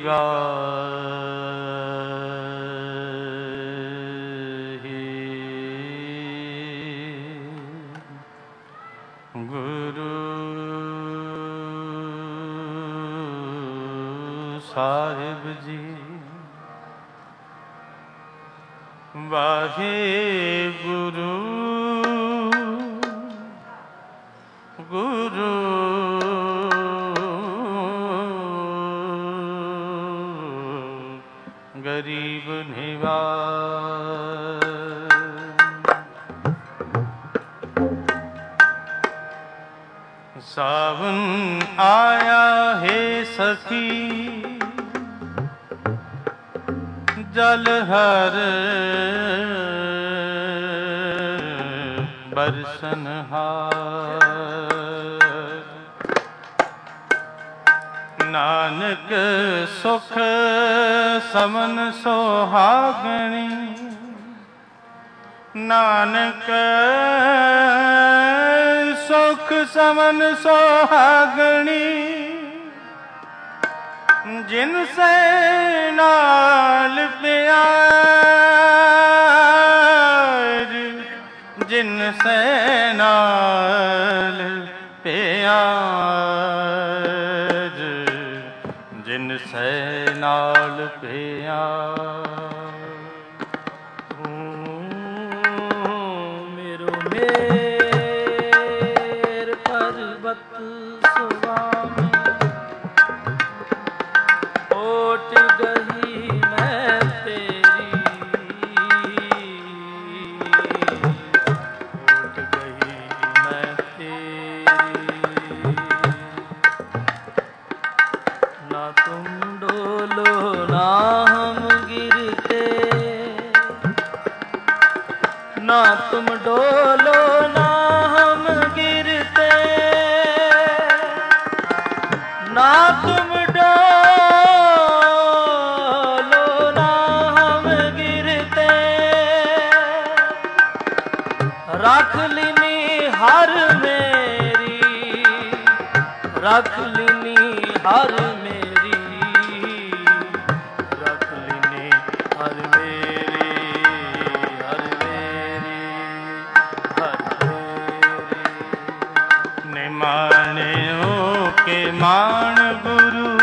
गाहे गुरु साहिब जी। वाहे गुरु गुरु गरीब निवाज। सावन आया है सखी जल हर बरसन हार। नानक सुख समन सोहागणी। नानक सुख समन सोहागणी। जिनसे नाल प्यार। जिनसे नाल प्यार। जिनसे नाल प्यार। मेरो मेर पर्वत स्वामी। ओट गई मैं तेरी। ओट गई मैं तेरी। ना तुम डोलो ना हम गिरते। ना तुम डोलो ना हम गिरते। ना तुम डोलो ना हम गिरते। रख लीनी हर मेरी। रख लीनी हर मेरी। रख लीनी हर मेरी। हर मेरी हर मेरी। निमाणियों के मान गुरु।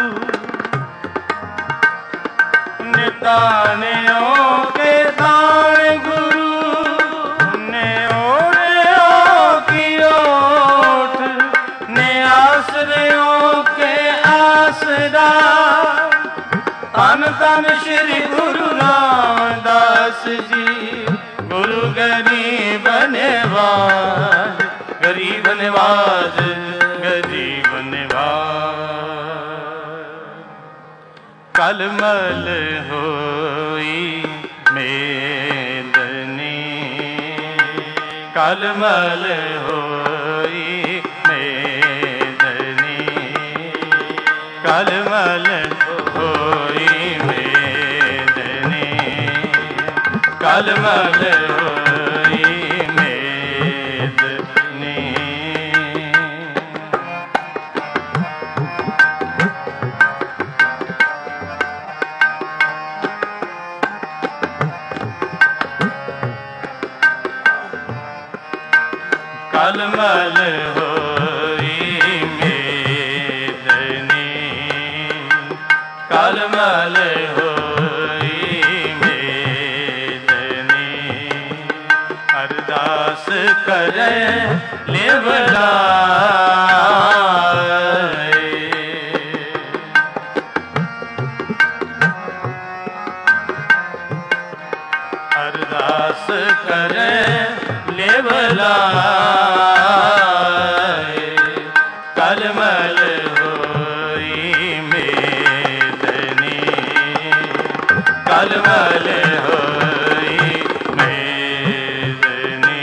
नितानियों के तान गुरु। ने ओढ़ियों की ओठ। ने आसरियों के आसरा। तन तन श्री गुरु रामदास जी। गुरु गरीब निवाज। गरीब निवाज गरीब निवाज। कलमल होई मेदनी। कलमल होई मेदनी। कलमल होई मेदनी। कलमल होई मेदनी। कलमल होई मेदनी। कलमल होई मेदनी। अरदास करे लेवलाए। अरदास करे लेवलाए। कलमल होई मेदनी। कलमल होई मेदनी।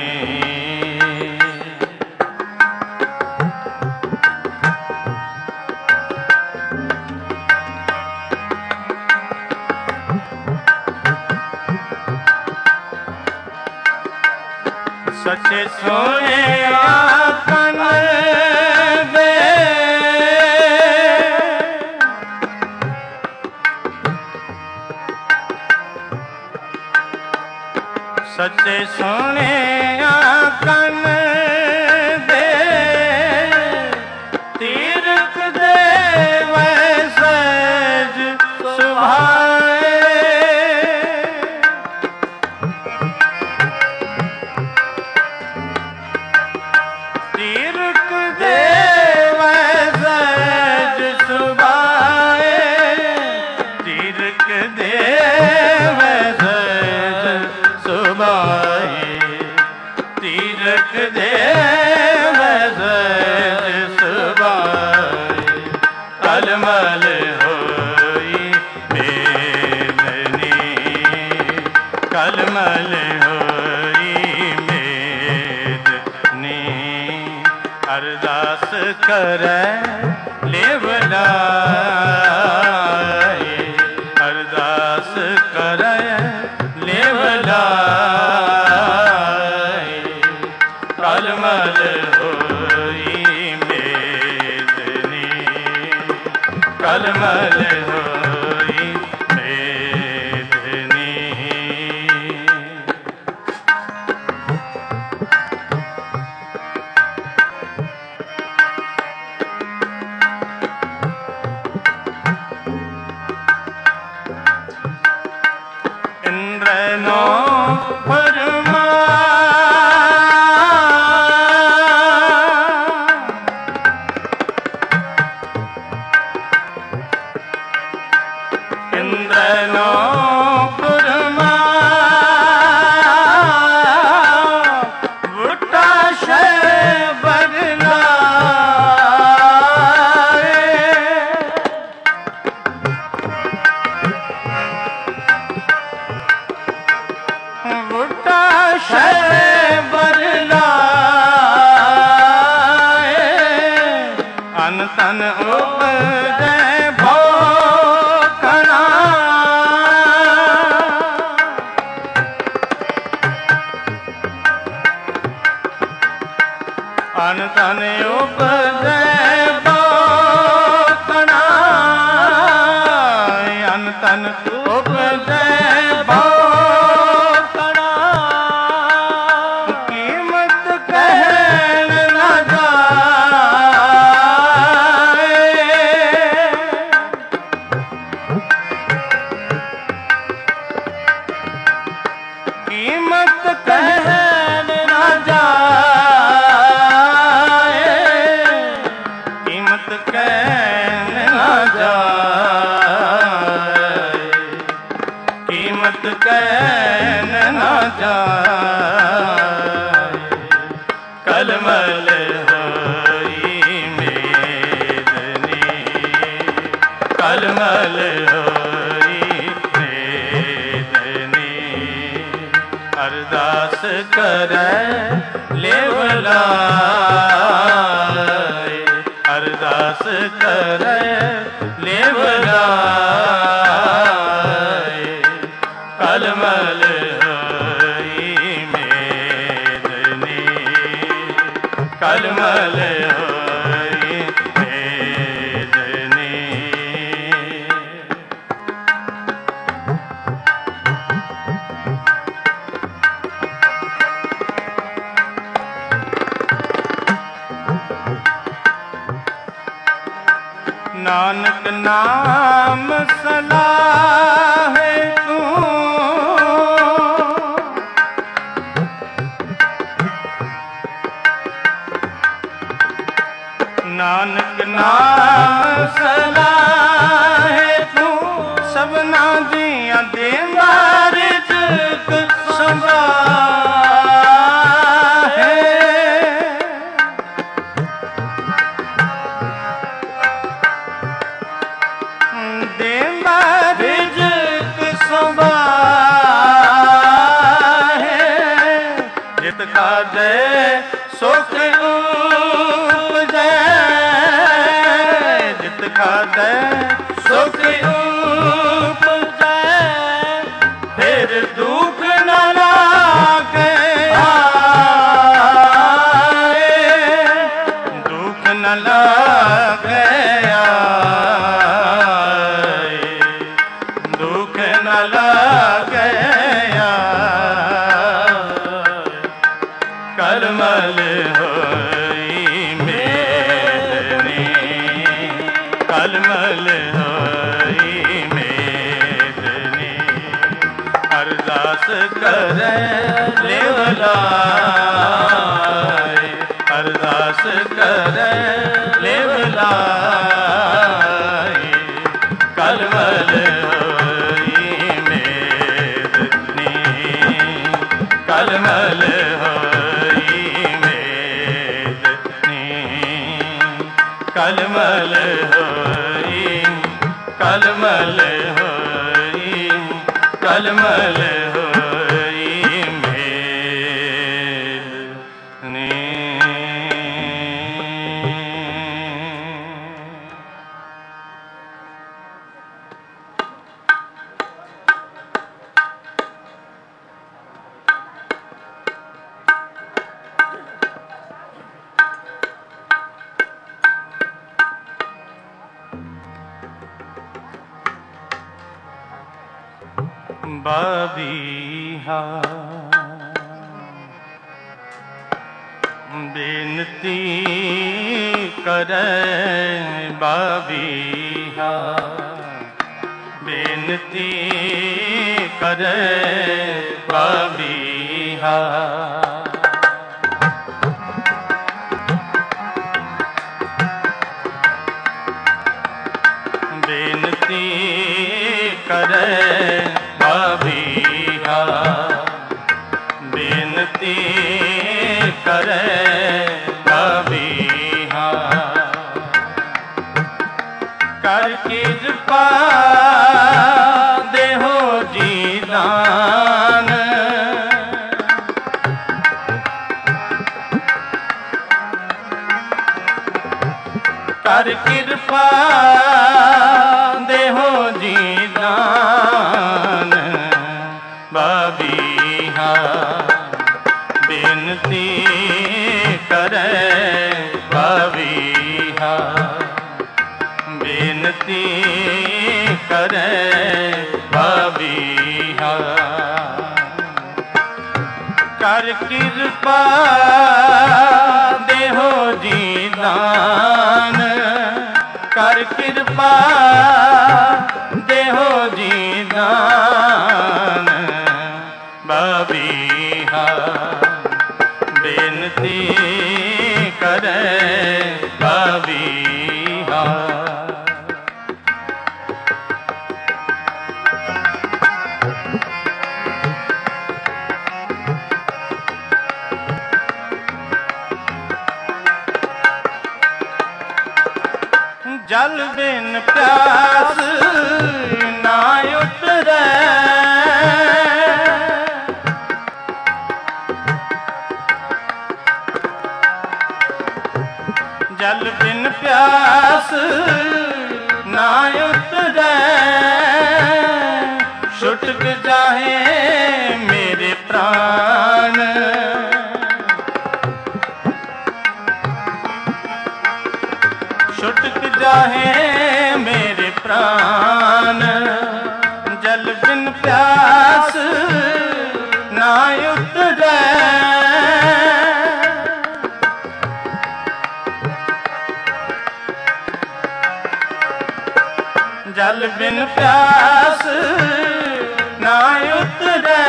सच्चे सोने आखन दे। ਸੱਚੇ ਸੋਹਣੇ ਕੰਨ ਦੇ ਤੀਰਥ ਦੇ ਵੈ ਸਹਿਜ ਸੁਭਾਏ। ਤੀਰਥ ਦੇ ਵੈ ਸਹਿਜ ਸੁਭਾਏ। ਤੀਰਥ ਦੇ ਵੈ ਸਹਿਜ ਸੁਭਾਏ। ਤੀਰਥ ਦੇ ਵੈ ਸਹਿਜ ਸੁਭਾਏ। ਕਲਮਲ ਹੋਈ ਮੇਲਨੀ। ਕਲਮਲ ਹੋਈ ਮੇਦਨੀ। ਅਰਦਾਸ ਕਰੈ ਲੇਵ ਲਾਏ। ਅਰਦਾਸ ਕਰੈ ਲੇਵ ਲਾਏ। ਕਲਮਲ ਹੋਈ ਮੇਦਨੀ। ਕਲਮਲ ਹੋਈ ਮੇਦਨੀ। ਇੰਦਰ ਨੋ ਫਰਮਾ। ਇੰਦਰ ਨੋ ਫਰਮਾ। ਬੁੱਟਾ ਸ਼ੈਬਰ ਲਾਏ। ਬੁੱਟਾ ਸ਼ੈਬਰ ਲਾਏ। ਅਨ ਤਨ ਉਪਜੈ ਭੋਕਣਾ। ਅਨ ਤਨ ਉਪਜੈ ਭੋਕਣਾ। ਅਨ ਤਨ ਉਪਜੈ ਭੋਕਣਾ। ਕੀਮਤ ਕਹਿਣ ਨਾ ਜਾਏ। ਕੀਮਤ ਕਹਿਣ ਨਾ ਜਾਏ। ਕੀਮਤ ਕਹਿਣ ਨਾ ਜਾਏ। ਕੀਮਤ ਕਹਿਣ ਨਾ ਜਾਏ। ਕਲਮਲ ਹੋਈ ਮੇਦਨੀ। ਕਲਮਲ ਹੋਈ ਮੇਦਨੀ। ਅਰਦਾਸ ਕਰੈ ਲੇਵ ਲਾਏ। ਅਰਦਾਸ ਕਰੈ ਲੇਵ ਲਾਏ। ਕਲਮਲ ਹੋਈ ਮੇਦਨੀ। ਕਲਮਲ ਹੋਈ ਮੇਦਨੀ। ਨਾਨਕ ਨਾਮ ਸਲਾਹੇ ਤੂੰ। ਨਾਨਕ ਨਾਮ ਸਲਾਹੇ ਤੂੰ। ਸਭਨਾ ਦੀਆਂ ਦੇਂਦਾ ਰਿਜ਼ਕ ਸੰਭਾਹੇ। ਦੇਂਦਾ ਰਿਜ਼ਕ ਸੰਭਾਹੇ। ਜਿਤ ਖਾਜੈ ਸੁਖ ਉਪਜੈ। ਜਿਤ ਖਾਜੈ ਸੁਖ ਉਪਜੈ। ਫਿਰ ਦੁਖ ਨ ਲਾਗੇ ਆਏ। ਦੁਖ ਨ ਲਾਗੇ ਆਏ। ਦੁਖ ਨ ਲਾਗੇ ਆਏ। ਕਰੇ ਲਿਵ ਲਾਇ, ਅਰਦਾਸ ਕਰੇ ਲਿਵ ਲਾਇ, ਕਲਮਲ ਹੋਈ ਮੇਦਨੀ, ਕਲਮਲ ਹੋਈ ਮੇਦਨੀ, ਕਲਮਲ ਹੋਈ, ਕਲਮਲ ਹੋਈ, ਕਲਮਲ ਹੋਈ ਮੇਦਨੀ। ਬਾਬੀਹਾ ਬੇਨਤੀ ਕਰੇ, ਬਾਬੀਹਾ ਬੇਨਤੀ ਕਰੇ, ਬਾਬੀਹਾ ਬੇਨਤੀ ਕਰੇ, ਬਾਬੀਹਾ ਬੇਨਤੀ ਕਰੇ, ਬਾਬੀਹਾ ਕਰ ਕਿਰਪਾ ਦੇਹੋ ਜੀ ਦਾਨ, ਕਰ ਕਿਰਪਾ ਦੇਹੋ ਜੀ ਦਾਨ, ਬਾਬੀਹਾ ਬੇਨਤੀ ਕਰੇ, ਬਾਬੀਹਾ ਬੇਨਤੀ ਕਰੇ, ਬਾਬੀਹਾ ਕਰ ਕਿਰਪਾ ਦੇਹੋ ਜੀ ਦਾਨ, ਕਰ ਕਿਰਪਾ ਦੇਹੋ ਜੀ ਦਾਨ, ਬਾਬੀਹਾ ਬੇਨਤੀ ਕਰੇ, ਬਾਬੀਹਾ ਜਲ ਬਿਨ ਪਿਆਸ ਨਾ ਉਤਰੈ, ਜਲ ਬਿਨ ਪਿਆਸ ਨਾ ਉਤਰੈ, ਛੁਟਕ ਜਾਹੇ ਮੇਰੇ ਪ੍ਰਾਣ, ਛੁਟਕ ਜਾਹੇ ਮੇਰੇ ਪ੍ਰਾਨ, ਜਲ ਬਿਨ ਪਿਆਸ ਨਾ ਉਤਰੈ, ਜਲ ਬਿਨ ਪਿਆਸ ਨਾ ਉਤਰੈ,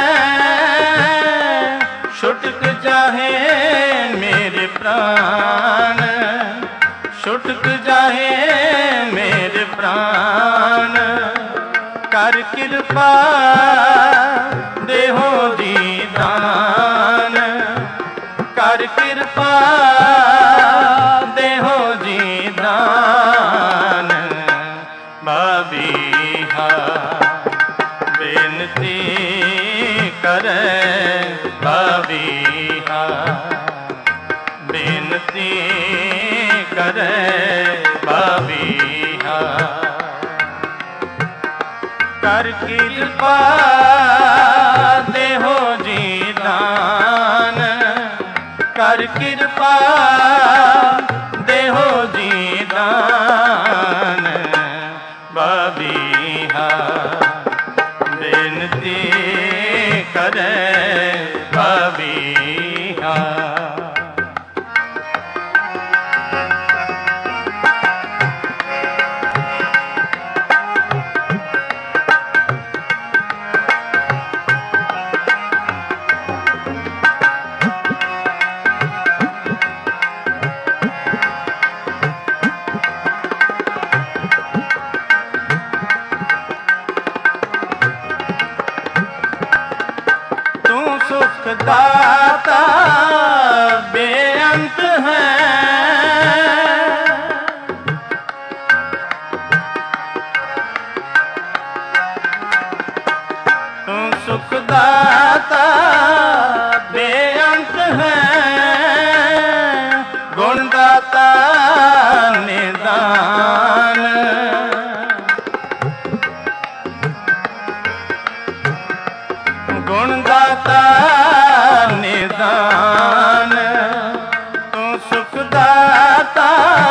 ਛੁਟਕ ਜਾਹੇ ਮੇਰੇ ਪ੍ਰਾਨ, ਛੁਟਕ ਜਾਹੇ ਮੇਰੇ ਪ੍ਰਾਨ, ਕਰ ਕਿਰਪਾ ਦੇਹੋ ਜੀ ਦਾਨ, ਕਰ ਕਿਰਪਾ ਦੇਹੋ ਜੀ ਦਾਨ, ਬਾਬੀਹਾ ਬੇਨਤੀ ਕਰੇ, ਬਾਬੀਹਾ ਬੇਨਤੀ ਕਰੇ, ਬਾਬੀਹਾ ਕਰ ਕਿਰਪਾ ਦੇਹੋ ਜੀ ਦਾਨ, ਕਰ ਕਿਰਪਾ ਦੇਹੋ ਜੀ ਦਾਨ, ਬਾਬੀਹਾ ਬੇਨਤੀ ਕਰੇ, ਬਾਬੀਹਾ दाता बेअंत है, तू सुखदाता बेअंत है, गुणदाता निदान, गुणदाता निदान, तू सुखदाता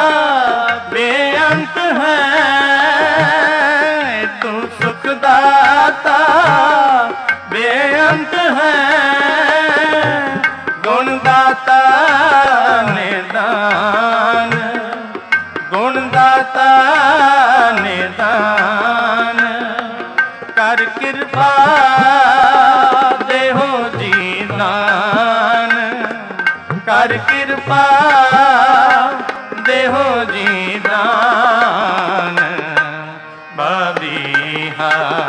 बेअंत है, तू सुखदाता बेअंत है, गुणदाता निदान, गुणदाता निदान, कर कृपा देहो जी दान, कर कृपा देहो जी दान, बाबीहा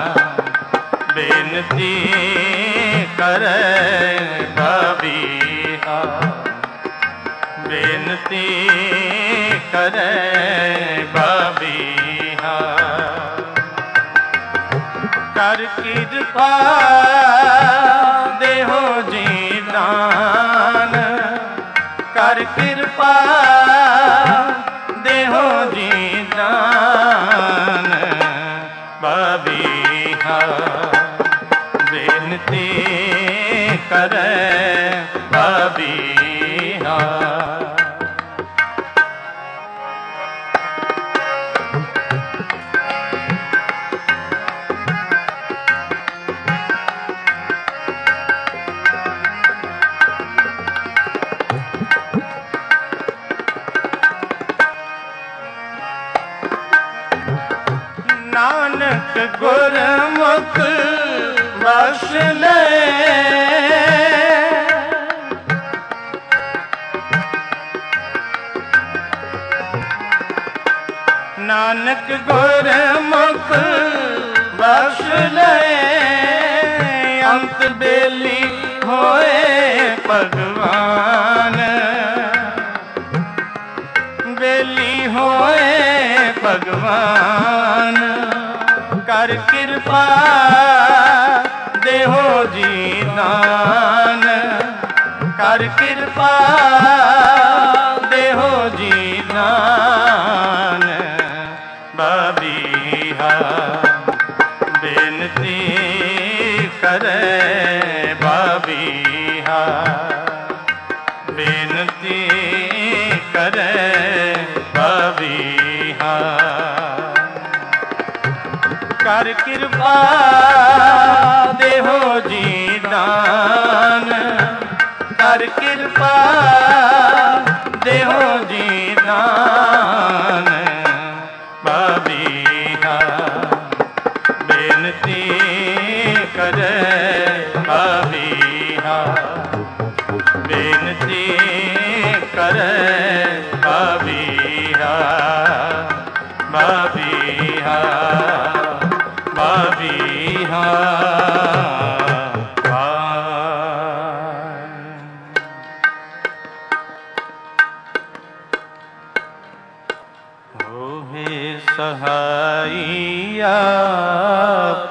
बेनती करे, बाबीहा बेनती करे, बाबीहा कर कृपा देहो जी दान, कर कृपा देहो जी दान, बाबीहा बेनती करे, बाबीहा नानक गुरमुख बख्श ले, नानक गुरमुख बख्श ले, अंत बेली होए भगवान, बेली होए भगवान, कर कृपा देहो जी दान, कर कृपा देहो जी दान, बाबीहा बेनती करे, बाबीहा बेनती करे, बाबीहा कर कृपा देहो जी दान, कर कृपा देहो जी दान, बाबीहा बेनती करे, बाबीहा बेनती करे, बाबीहा बाबीहा बाबीहा होवे सहाई आप,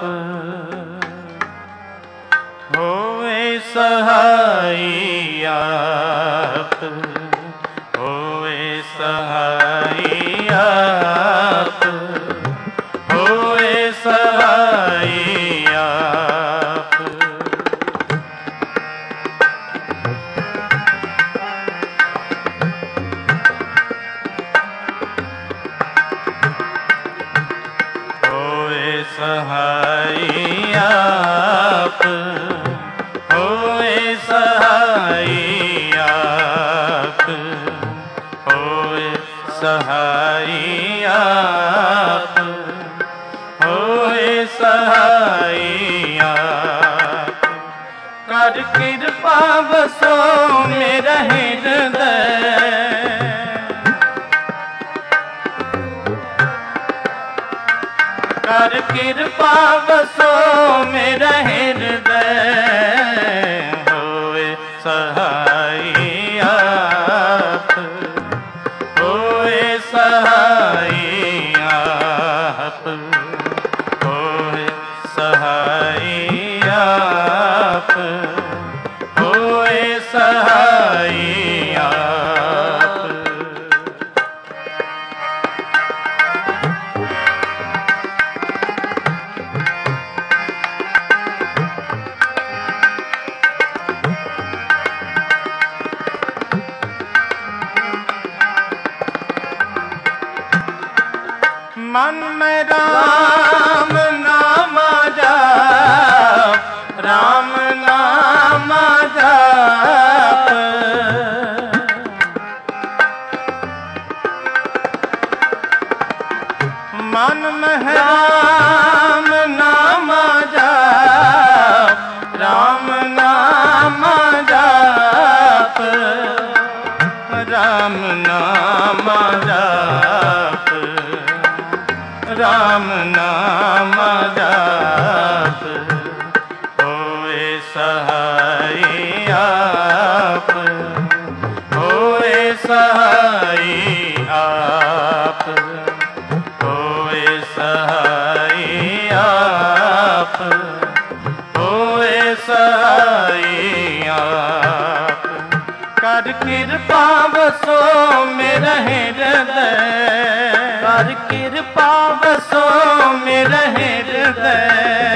होवे सहाई आप, होवे सहाई आप, होवे सहाई आप, होवे सहाई आप, होवे सहाई आप, होवे सहाई आप, होए सहाई आप, कर कृपा बसो मेरा हृदय, कर कृपा बसो मेरा हृदय, होए सहाई आप, होए सहाई आप, होए सहाई आप, होए सहाई आप। मन में राम नाम जाप, राम नाम जाप, मन में राम नाम जाप, राम नाम जाप, राम नाम जाप, राम नाम जाप, होए सहाई आप, होए सहाई आप, होए सहाई आप, होए सहाई आप। कर कृपा बसो मेरा हृदय, कर कृपा बसो मेरा हृदय,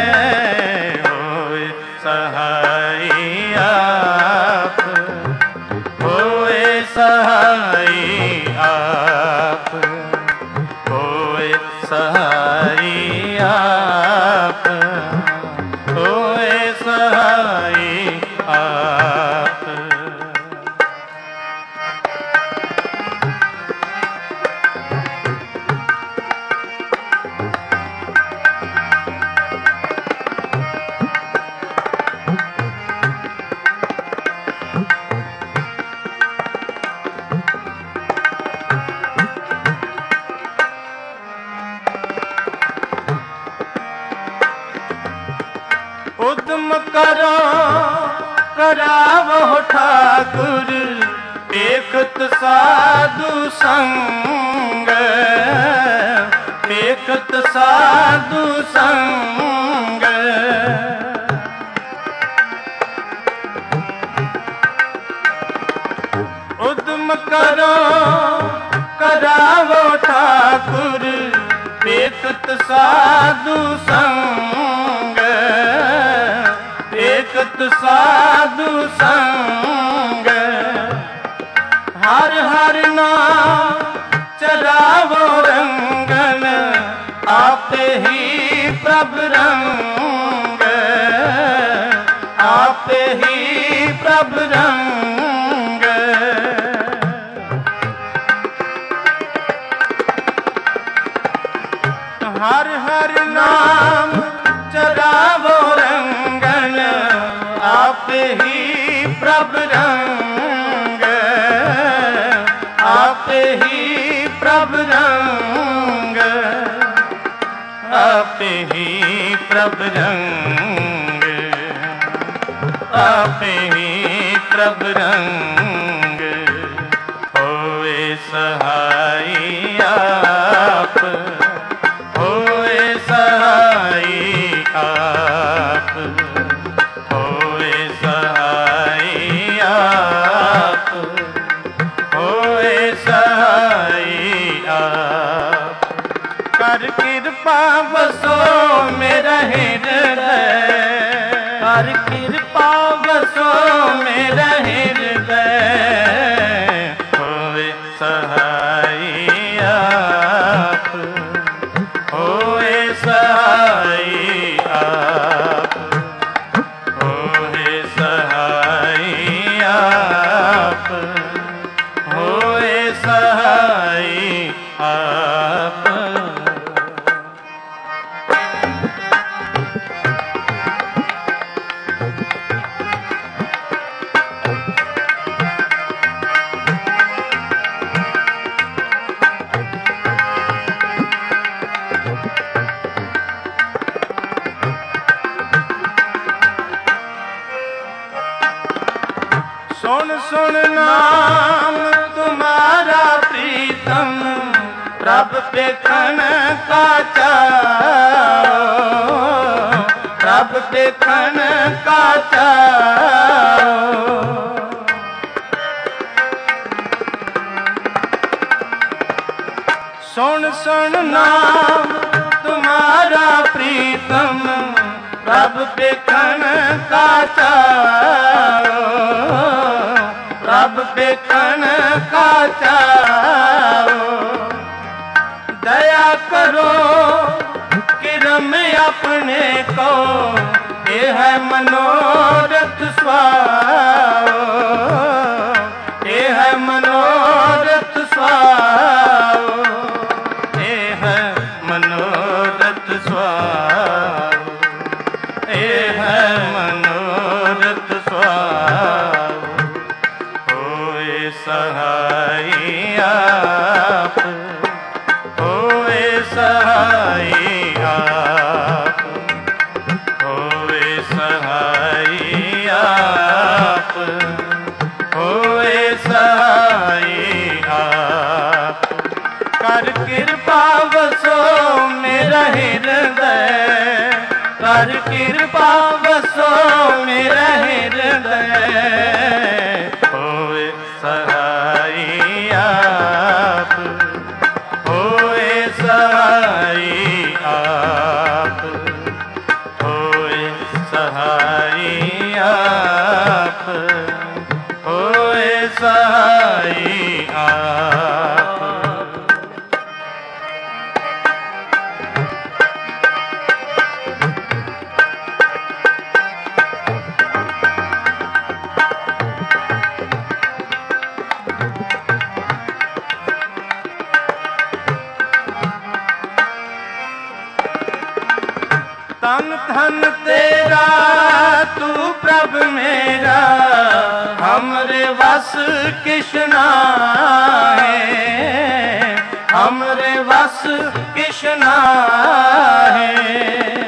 होए सहाई आप, होए सहाई आप, होए सहाई आप, होए सहाई आप। उद्यम करो करावो ठाकुर, देखत साधु संग, देखत साधु संग। उद्यम करो करावो ठाकुर, देखत साधु संग, देखत साधु संग। हर हर नाम चरावो रंगन, आपे ही प्रभु रंग, आपे ही प्रभु रंग। हर हर नाम चरावो रंगन, आपे ही प्रभु रंग, आपे ही प्रभु रंग, आपे ही प्रभु रंग, आपे ही प्रभु रंग। होए सहाई आप, होए सहाई आप, होए सहाई आप, होए सहाई आप। कर कृपा बसो मेरा हृदय, कर कृपा बसो मेरा हृदय, होए सहाई आप, होए सहाई आप, होए सहाई आप, होए सहाई आप। सुन सुन नाम तुम्हारा प्रीतम, प्रभ देखन का चाओ, प्रभ देखन का चाओ। सुन सुन नाम तुम्हारा प्रीतम, प्रभ देखन का चाओ, प्रभ देखन का चाओ। दया करो किरम अपने को, ये है मनोरथ स्वाओ, ये है मनोरथ स्वाओ, ये है मनोरथ स्वाओ, ये है मनोरथ स्वाओ। होए सहाय आप, होए सहाय आप, होए सहाय आप, होए सहाय आप। कर कृपा वसो मेरा हृदय, कर कृपा वसो मेरा हृदय। होए सहाय आप, होए सहाय आप, होए सहाय आप, होए सहाय आप। तन धन तेरा तू प्रभ मेरा, हमरे वस किशना है, हमरे वस किशना है।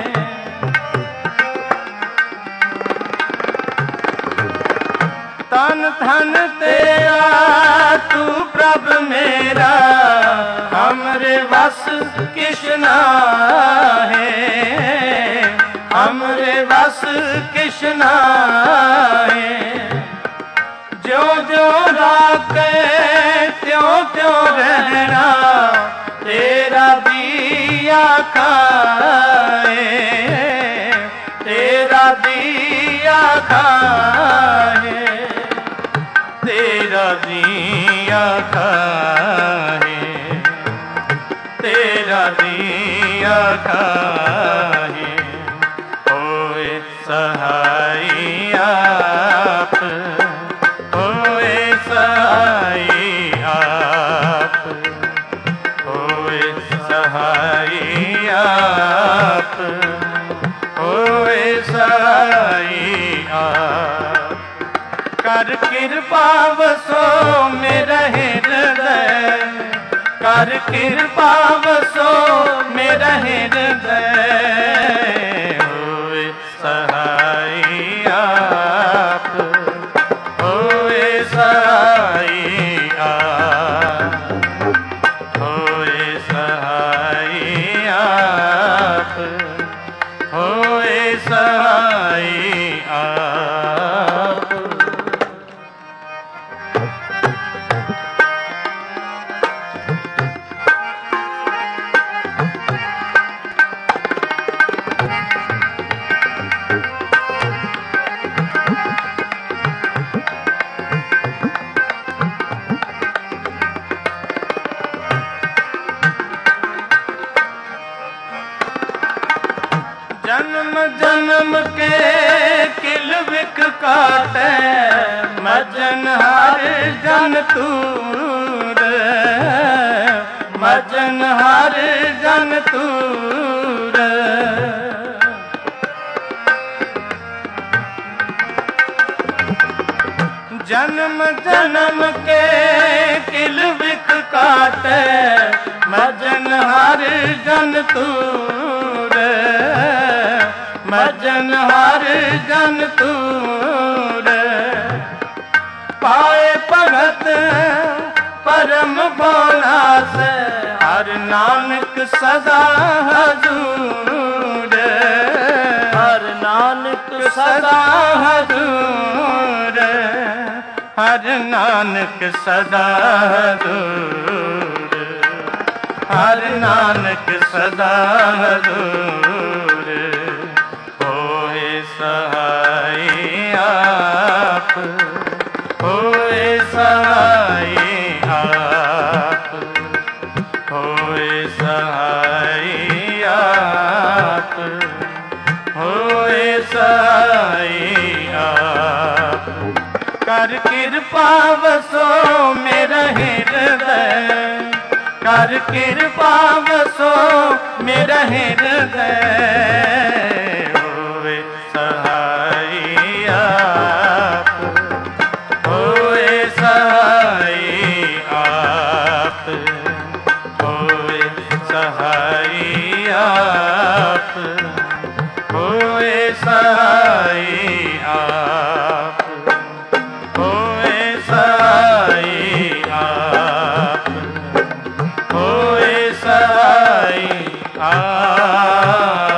तन धन तेरा तू प्रभ मेरा, हमरे वस किशना है, हमरे वस किशना है। ज्यों ज्यों राके त्यों त्यों रहना, तेरा दिया खाए, तेरा दिया खाए, तेरा दिया खाए, तेरा दिया खाए। होए सहाय आप, होए सहाय आप, होए सहाय आप, होए सहाय आप। कर कृपा वसो मेरा हृदय, कर कृपा वसो मेरा हृदय। होए सहाय आप, होए सहाय आप, होए सहाय आप, होए सहाय आप। जन्म जन्म के किल विक काटे, मजन हर जन तूर, मजन हर जन तूर। जन्म जन्म के किल विक काटे, मजन हर जन तूर, मजन हर जन तूर। पाए भगत परम भोला से हर नानक सदा हजूर हर नानक सदा हजूर हर नानक सदा हजूर हर नानक सदा हजूर होए सहाय आप होए सहाय आप होए सहाय आप होए सहाय आप कर कृपा वसो मेरा हृदय कर कृपा वसो मेरा हृदय होए सहाय आप होए सहाय आप होए सहाय आप होए सहाय आप होए सहाय आप होए सहाय आप।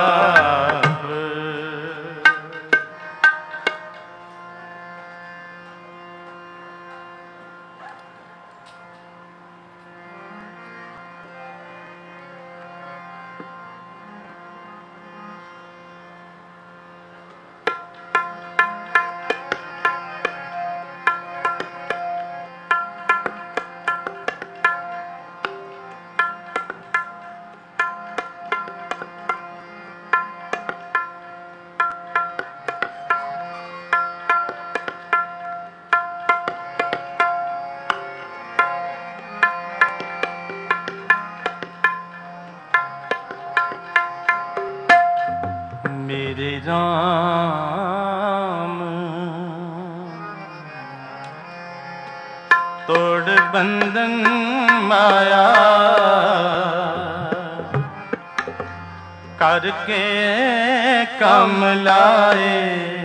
मेरे राम तोड़ बंधन माया करके कम लाए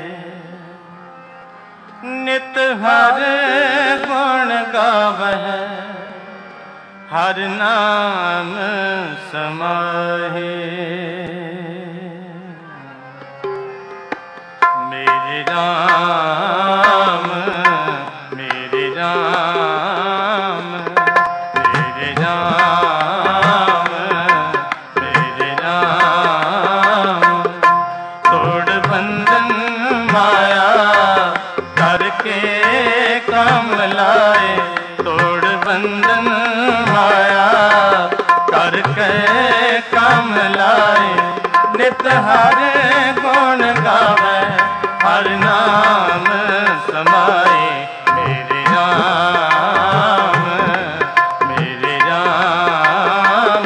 नित हर गुण गावह हर नाम समाहे मेरे राम मेरे राम मेरे राम मेरे राम तोड़ बंधन माया करके काम लाए तोड़ बंधन माया करके काम लाए नित हर गुण गावे हर नाम समाए मेरे राम मेरे राम।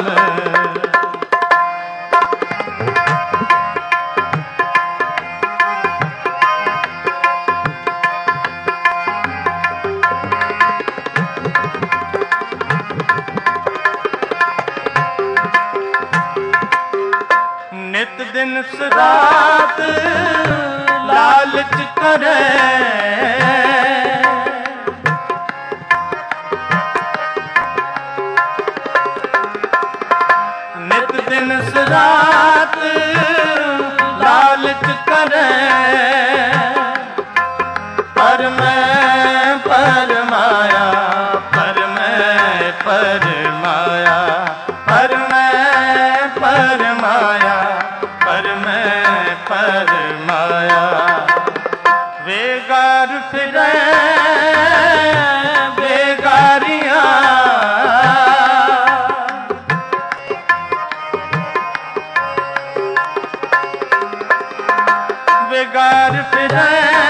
नित दिन रात लालच करे नित दिन रात लालच करे पर मैं परमाया पर मैं परमाया पर मैं परमाया पर मैं परमाया बेगार फिरे बेगारियां बेगार फिरे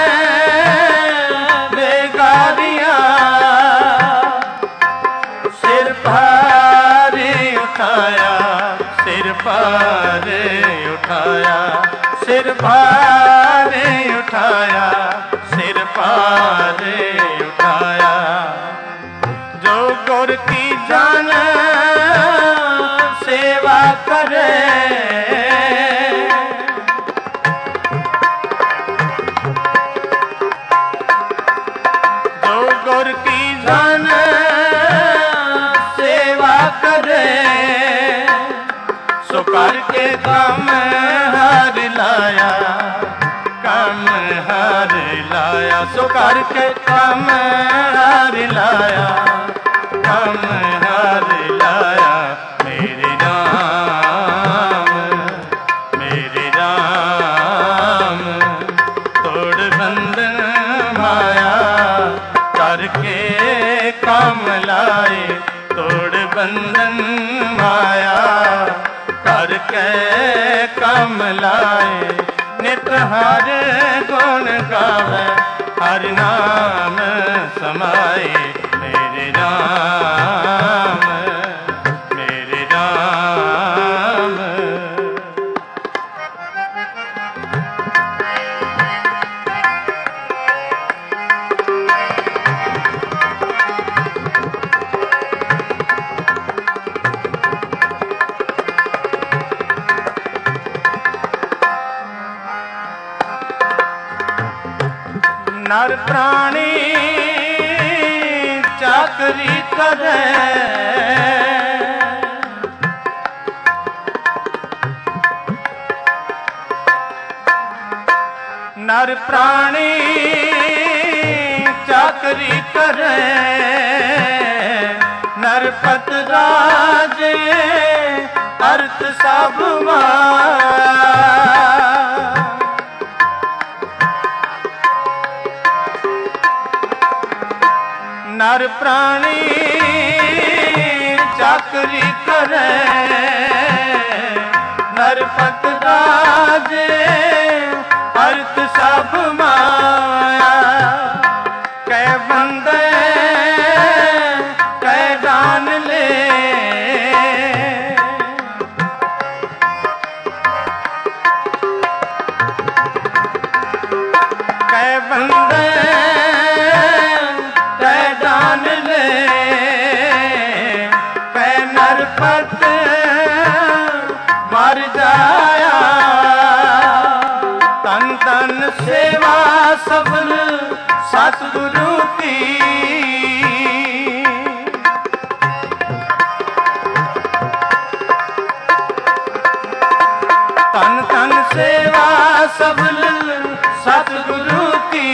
बेगारियां सिर भारी उठाया सिर भारी उठाया सिर भारी उठाया सिर भारी उठाया जो गुर की जान सेवा करे जो कम हर लाया, कम हर लाया, सो करके कम हर लाया, कम हर लाया। मेरे राम, मेरे राम, तोड़ बंधन माया करके काम लाए, तोड़ बंधन माया करके काम लाए। नित हर गुण गावे, हर नाम समाए। मेरे राम, मेरे राम। नर प्राणी चाकरी करे, नर प्राणी चाकरी करे, नरपत राजे अर्थ सब माया। नर प्राणी चाकरी करे, नरपत राजे अर्थ सब माया। कै बंदे कै दान ले, कै बंदे नरपत मर जाया। तन तन सेवा सफल सतगुरु की, तन तन सेवा सफल सतगुरु की।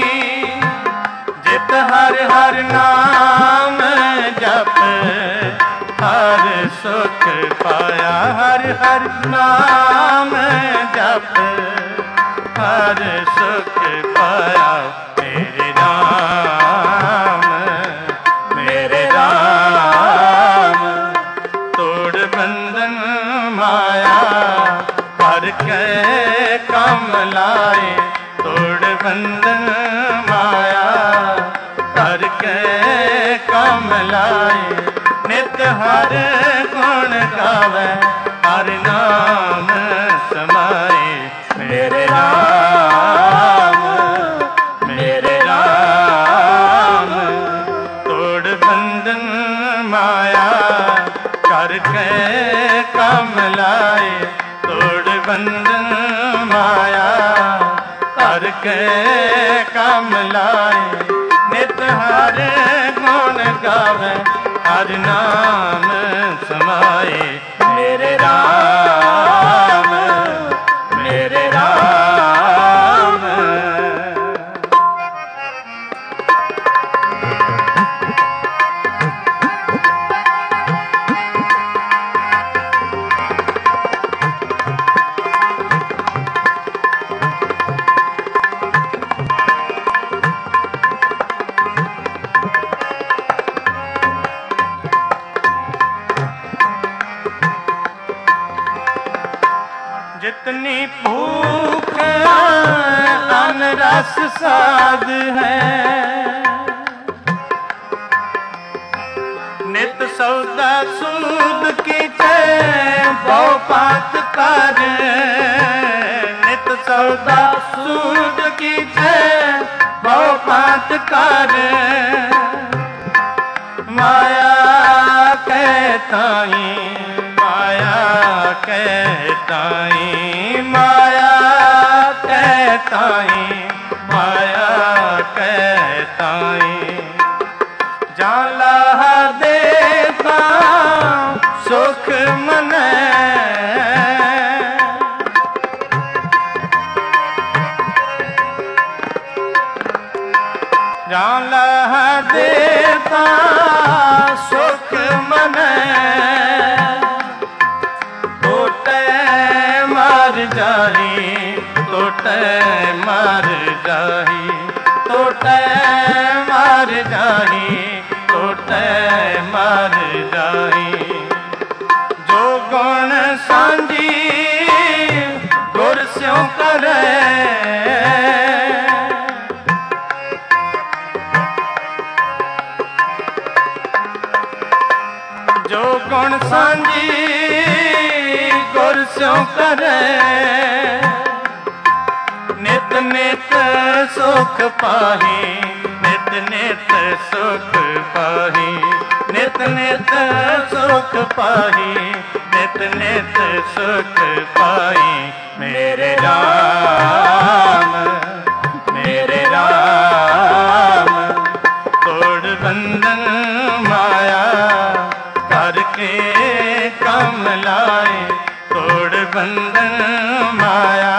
जित हर हर नाम जप हर सुख पाया, हर हर नाम जप हर सुख पाया। मेरे राम, मेरे राम, तोड़ बंधन माया करके काम लाए, तोड़ बंधन माया करके काम लाए। नित हर गुण गावे, हर नाम समाए। मेरे राम, मेरे राम, तोड़ बंधन माया करके काम लाए, तोड़ बंधन माया करके काम लाए। नित हर गुण गावे, हर नाम समाए। मेरे राम, मेरे राम। जितनी भूख अन्न रस साध है, नित सौदा सूद की बहु पात कर, नित सौदा सूद की बहु पात कर। माया कहताई, माया कहताई, माया कहताई, माया कहताई। जाला देखा सुख मनै, ਜਾਂ ਲਹ ਦੇਤਾ ਸੁਖ ਮਨੈ, ਟੋਟੇ ਮਰ ਜਾਹੀ, ਟੋਟੇ ਮਰ ਜਾਹੀ, ਟੋਟੇ ਮਰ ਜਾਹੀ, ਟੋਟੇ ਮਰ ਜਾਹੀ। ਜੋ ਗੁਣ ਸਾਂਝੀ ਗੁਰ ਸਿਉ ਕਰੇ, ਜੋ ਗੁਣ ਸਾਂਝੀ ਗੁਰ ਸਿਉ ਕਰੇ, ਨਿਤ ਨਿਤ ਸੁਖ ਪਾਹੀ, ਨਿਤ ਨਿਤ ਸੁਖ ਪਾਹੀ, ਨਿਤ ਨਿਤ ਸੁਖ ਪਾਹੀ, ਨਿਤ ਨਿਤ ਸੁਖ ਪਾਈ। ਮੇਰੇ ਰਾਮ, ਮੇਰੇ ਰਾਮ, ਤੋੜ ਬੰਧਨ ਮਾਇਆ ਕਰਕੇ ਕੰਮ ਲਾਏ, ਤੋੜ ਬੰਧਨ ਮਾਇਆ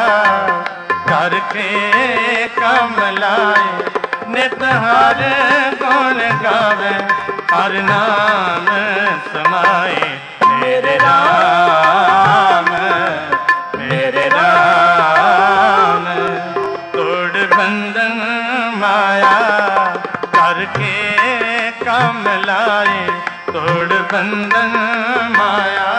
ਕਰਕੇ ਕੰਮ ਲਾਏ। ਨਿਤ ਹਰ ਗੁਣ ਗਾਵੇ, ਹਰ ਨਾਮ ਸਮਾਏ। ਮੇਰੇ ਰਾਮ, ਮੇਰੇ ਰਾਮ, ਤੋੜ ਬੰਧਨ ਮਾਇਆ ਕਰਕੇ ਕੰਮ ਲਾਏ, ਤੋੜ ਬੰਧਨ ਮਾਇਆ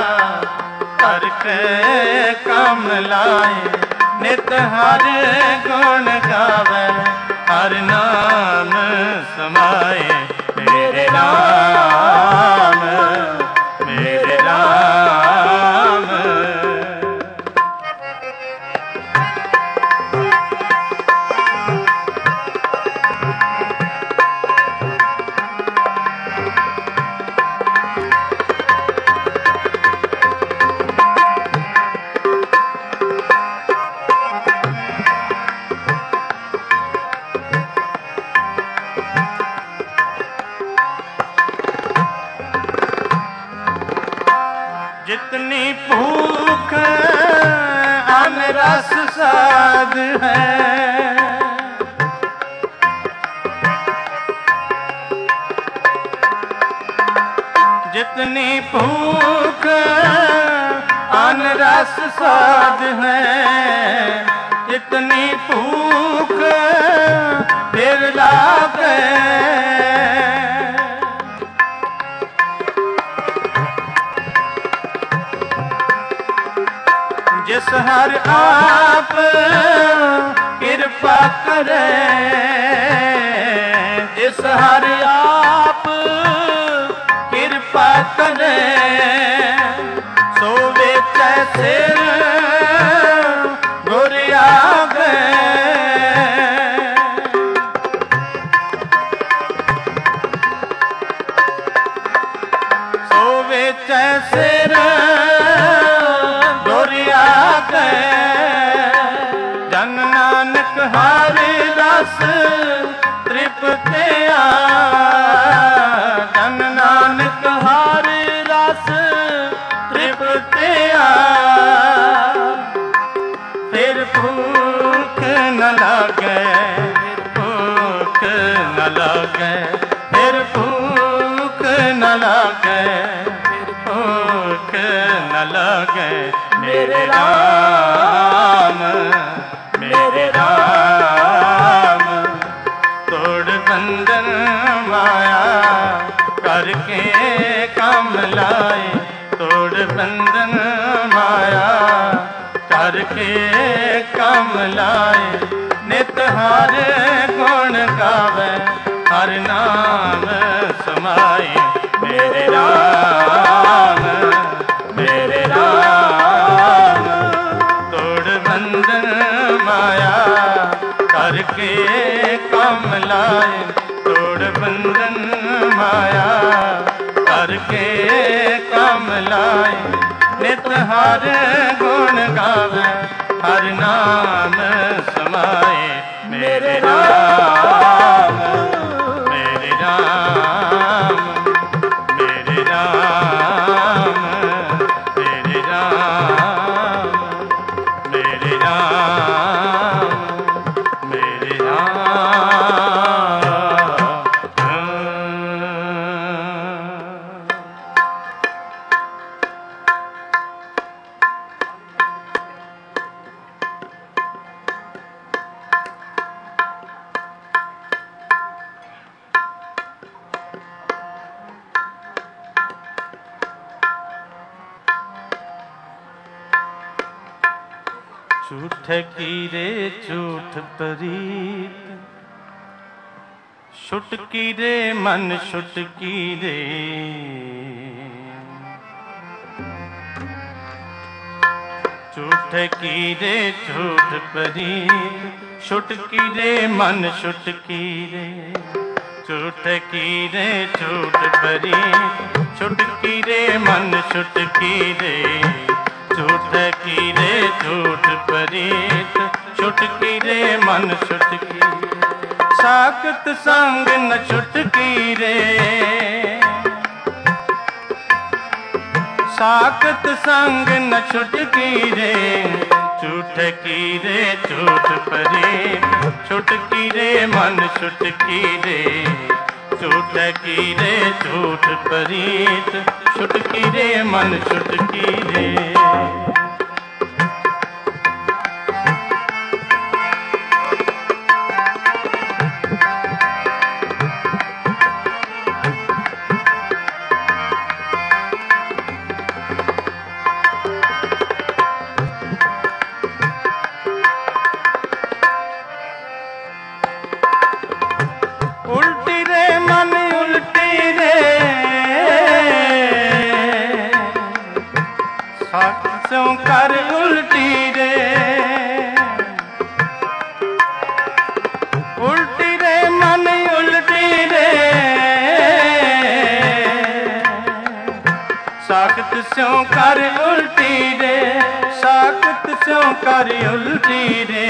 ਕਰਕੇ ਕੰਮ ਲਾਏ। ਨਿਤ ਹਰ ਗੁਣ ਗਾਵੇ, ਹਰ ਨਾਮ ਸਮਾਏ। ਮੇਰੇ ਰਾਮ, ਮੇਰੇ ਰਾਮ, जितनी भूख अन रस साध है, जितनी भूख अन रस साध है, इतनी भूख फिर लागे। जिस हर आप कृपा करे, जिस हर आप कृपा करे, सो बेचै सिर गुर आगे। सो बेचै सिर जन नानक हरि रस तृप्तिया, जन नानक हरि रस तृप्तिया। फिर भूख न लागे, भूख न लागे, फिर भूख न लागे, भूख न लागे। मेरे राम, मेरे राम, तोड़ बंधन माया करके काम लाए, तोड़ बंधन माया करके काम लाए। नित हर गुण गावे, हर नाम समाए। मेरे राम, मेरे राम, तोड़ बंधन माया करके काम लाए, तोड़ बंधन माया करके काम लाए। नित हर गुण गावे, हर नाम समाए। मेरे राम, मेरे राम, मेरे राम, मेरे राम, मेरे राम, मेरे राम। झूठ की रे झूठ परीत, छुटकी रे मन छुटकी रे। झूठ की रे झूठ परीत, छुटकी रे मन छुटकी रे। झूठ की रे झूठ परीत, छुटकी रे मन छुटकी रे। झूठ की रे झूठ परीत, छुटकी रे मन छुटकी। साकत संग न छुटकी रे, साकत संग न छुटकी रे। झूठ की रे झूठ परीत, छुटकी रे मन छुटकी रे। झूठ की रे झूठ परीत, छुटकी रे मन छुटकी रे। उल्टी रे मन उल्टी रे, साक्ष्यों कर उल्टी रे। उल्टी रे मन उल्टी रे, साकत स्यों कर उल्टी रे। साकत स्यों कर उल्टी रे,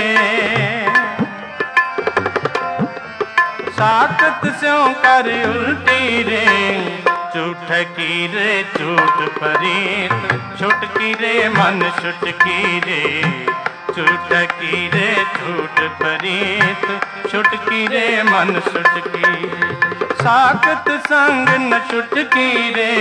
साकत स्यों कर उल्टी रे। झूठ की रे झूठ परीत, छुटकी रे मन छुटकी रे। झूठ की रे झूठ परीत, छुटकी रे मन छुटकी। साकत संग न छुटकी रे,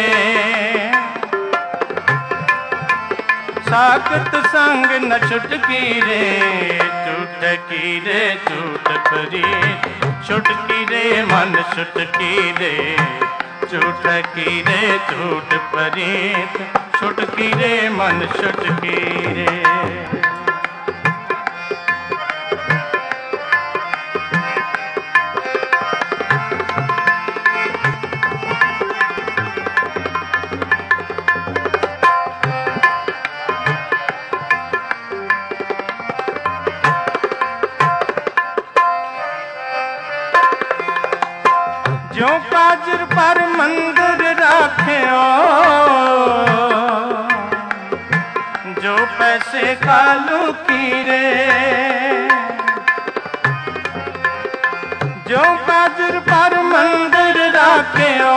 साकत संग न छुटकी रे। झूठ की रे झूठ परीत, छुटकी रे मन छुटकी रे। झूठ की रे झूठ परीत, छुटकी रे मन छुटकी रे। जो काजर पर मंदिर राख्यो, जो पैसे कालू की रे। जो काजर पर मंदिर राख्यो,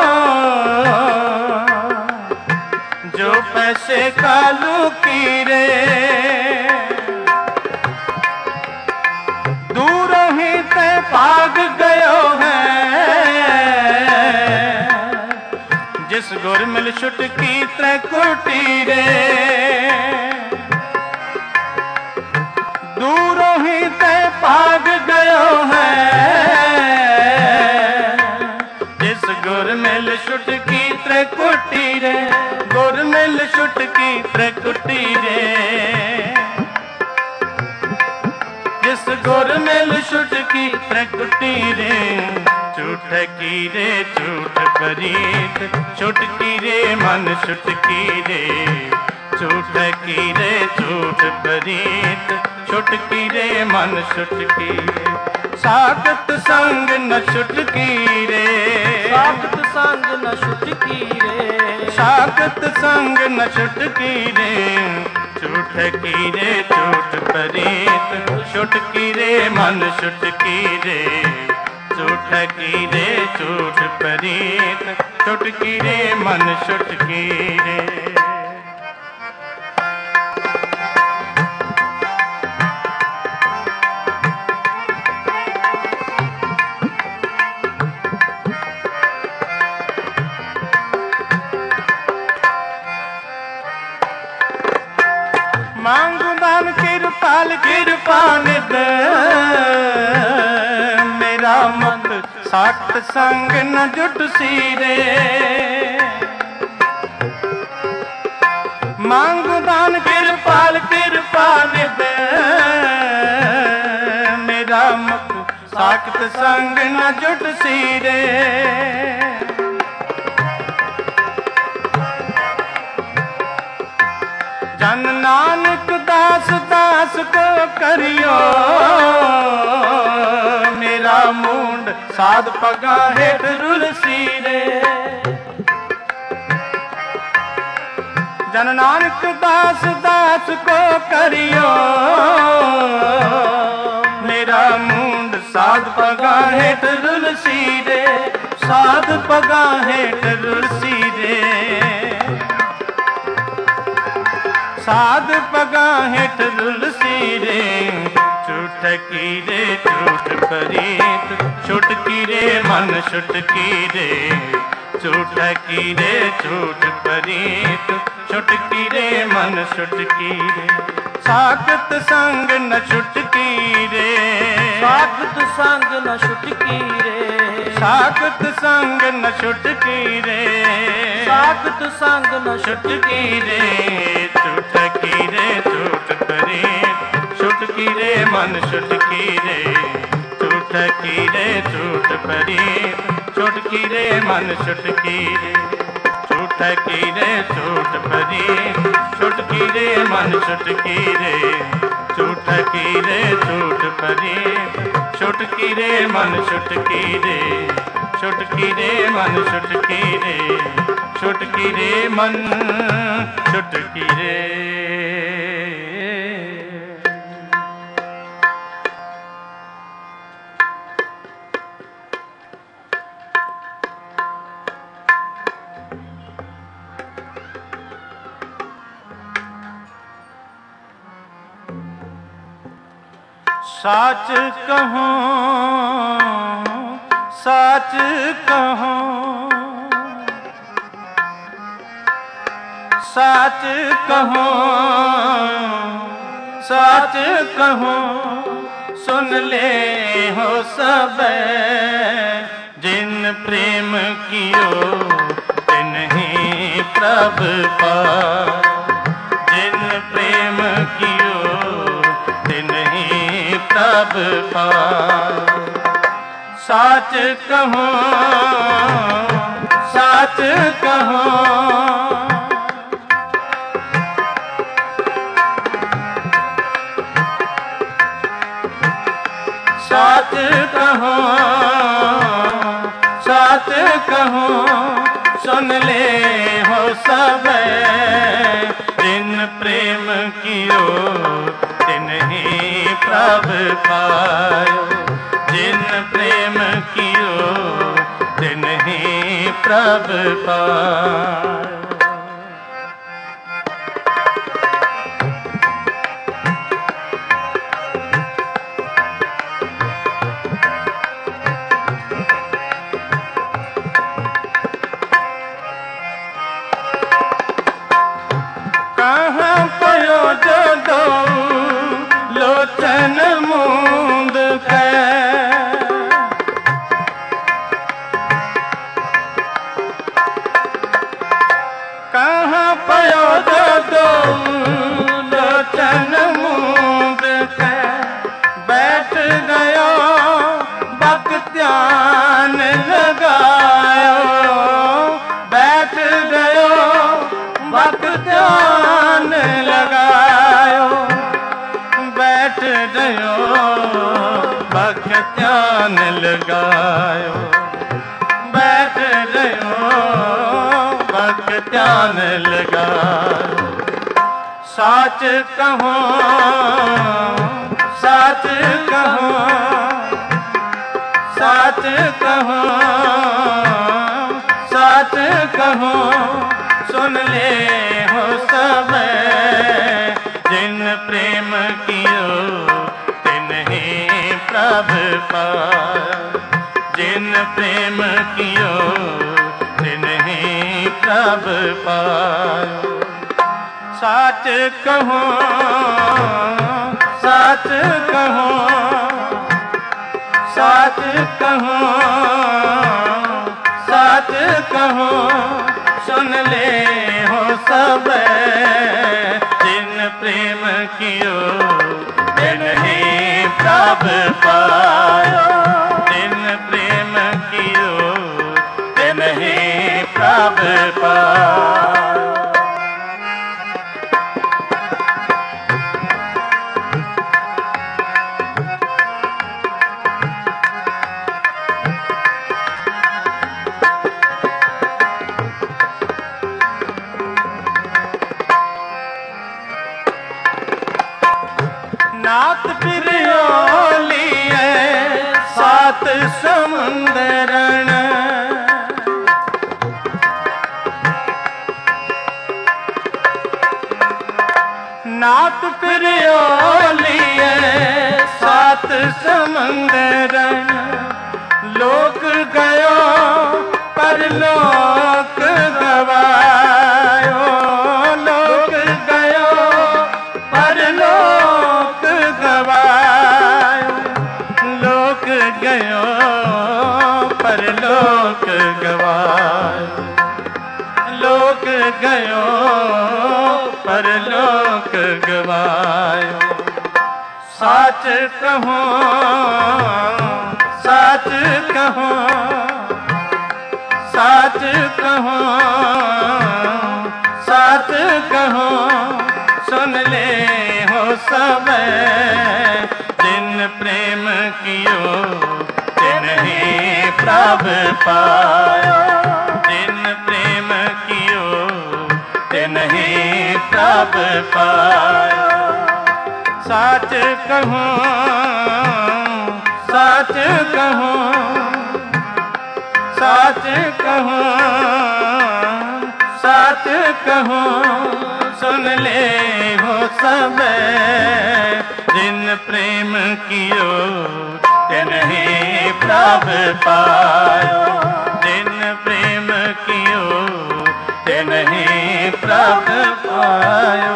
जो पैसे कालू की रे। दूर ही ते भाग गयो है, जिस गुर मिल छुटकी त्रिकुटी रे। दूरों ही ते भाग गयो है, जिस गुर मिल छुटकी त्रिकुटी रे। गुर मिल छुटकी त्रिकुटी रे, जिस गुर मिल छुटकी त्रिकुटी रे। झूठ की रे झूठ परीत, छुटकी रे मन छुटकी रे। झूठ की रे झूठ परीत, छुटकी रे मन छुटकी रे। साकत संग न छुटकी रे, साकत संग न छुटकी रे। साकत संग न छुटकी रे। झूठ की रे झूठ परीत, छुटकी रे मन छुटकी रे। झूठ की रे झूठ परीत, छुटकी रे मन छुटकी रे। मांगू दान कृपाल कृपा निध, मेरा मत साकत संग न जुट सी रे। मांगू दान कृपाल कृपा निध, साखत संग न जुट सीरे। जन नानक दास दास को करियो, मेरा मूंड साध पगा हेठ रुल सीरे। जन नानक दास दास को करियो, मेरा मूंड साध पगा हेठ रुल सीरे। साध पगा हेठ रुल सीरे। साध पगा हेठ रुल सीरे। छुटकी रे छूट परीत, छुटकी रे मन छुटकी रे। छुटकी रे छूट परीत, छुटकी रे मन छुटकी रे। साखत संग न छुटकी रे। साखत संग न छुटकी रे। साखत संग न छुटकी रे। साखत संग न छुटकी रे। छुटकी रे छूट परीत, छुटकी रे मन छुटकी रे। छुटकी रे छूट परीत, छुटकी रे मन छुटकी रे। छुटकी रे छूट परीत, छुटकी रे मन छुटकी रे। छुटकी रे छूट परीत, छुटकी रे मन छुटकी रे। छुटकी रे मन छुटकी रे। छुटकी रे मन छुटकी रे। साच कहूं साच कहूं, साच कहूं साच कहूं, सुन ले हो सब। जिन प्रेम कियो तिन ही प्रभ पार। जिन प्रेम कियो तिन ही प्रभ पार। साच कहूं साच कहूं, साच कहूं साच कहूं, सुन ले हो सब। जिन प्रेम कियो तिन ही प्रभ पायो। जिन प्रेम कियो तिन ही प्रभ पायो। कहाँ पयो जो दो लोचन मूंद के। कहाँ पयो जो दो लोचन मूंद के। बैठ गयो भक्त्यान लगायो। बैठ गयो भक्त्यान लगायो। बैठ गयो भक्त्यान लगायो। बैठ गयो भक्त्यान लगायो। साच कहूं साच कहूं, साच कहूं साच कहूं, सुन ले हो सब। जिन प्रेम कियो तिन ही प्रभ पार। जिन प्रेम कियो तिन ही प्रभ पार। साच कहूं साच कहूं, साच कहूं साच कहूं, सुन ले हो सब। जिन प्रेम कियो तिन ही प्रभ पायो। फिर ओलिए सात समुंदरण नाथ फिर ओलिए सात समुंदरण लोक गयो परलोक गवायो लोक गयो परलोक गवायो लोक गयो परलोक गवायो लोक गयो परलोक गवायो साच कहो साच कहो साच कहो साच कहो सुन ले हो सब जिन प्रेम कियो तिन ही प्रभ पायो जिन प्रेम कियो तिन ही प्रभ पायो साच कहो साच कहो साच कहो साच कहो सुन ले हो सब जिन प्रेम कियो तिन ही प्रभ पायो जिन प्रेम कियो तिन ही प्रभ पायो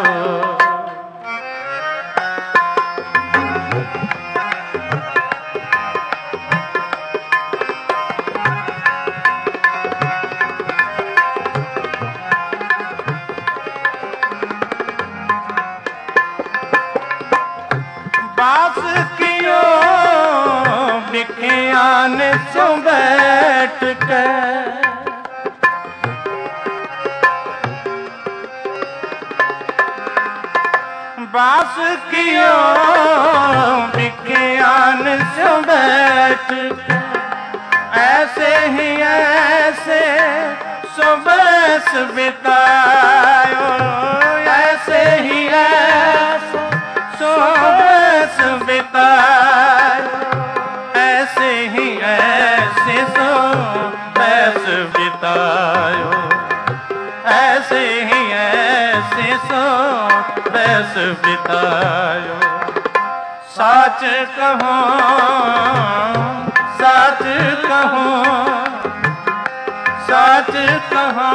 बास कियो विज्ञान सो बैठ कर बास कियो विज्ञान सो बैठ कर ऐसे ही ऐसे सुबह बितायो ऐसे ही ऐसे सुबह बितायो ऐसे ही ऐसे सुबह बितायो ऐसे ही ऐसे सुबह बितायो साच कहो साच कहो साच कहो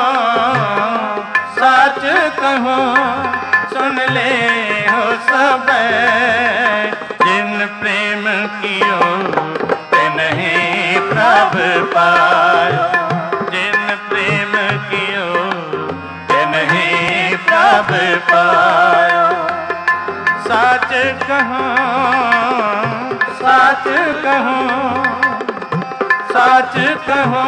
साच कहो सुन ले हो सब जिन प्रेम कियो तिन ही प्रभ पायो जिन प्रेम कियो तिन ही प्रभ पायो साच कहो साच कहो साच कहो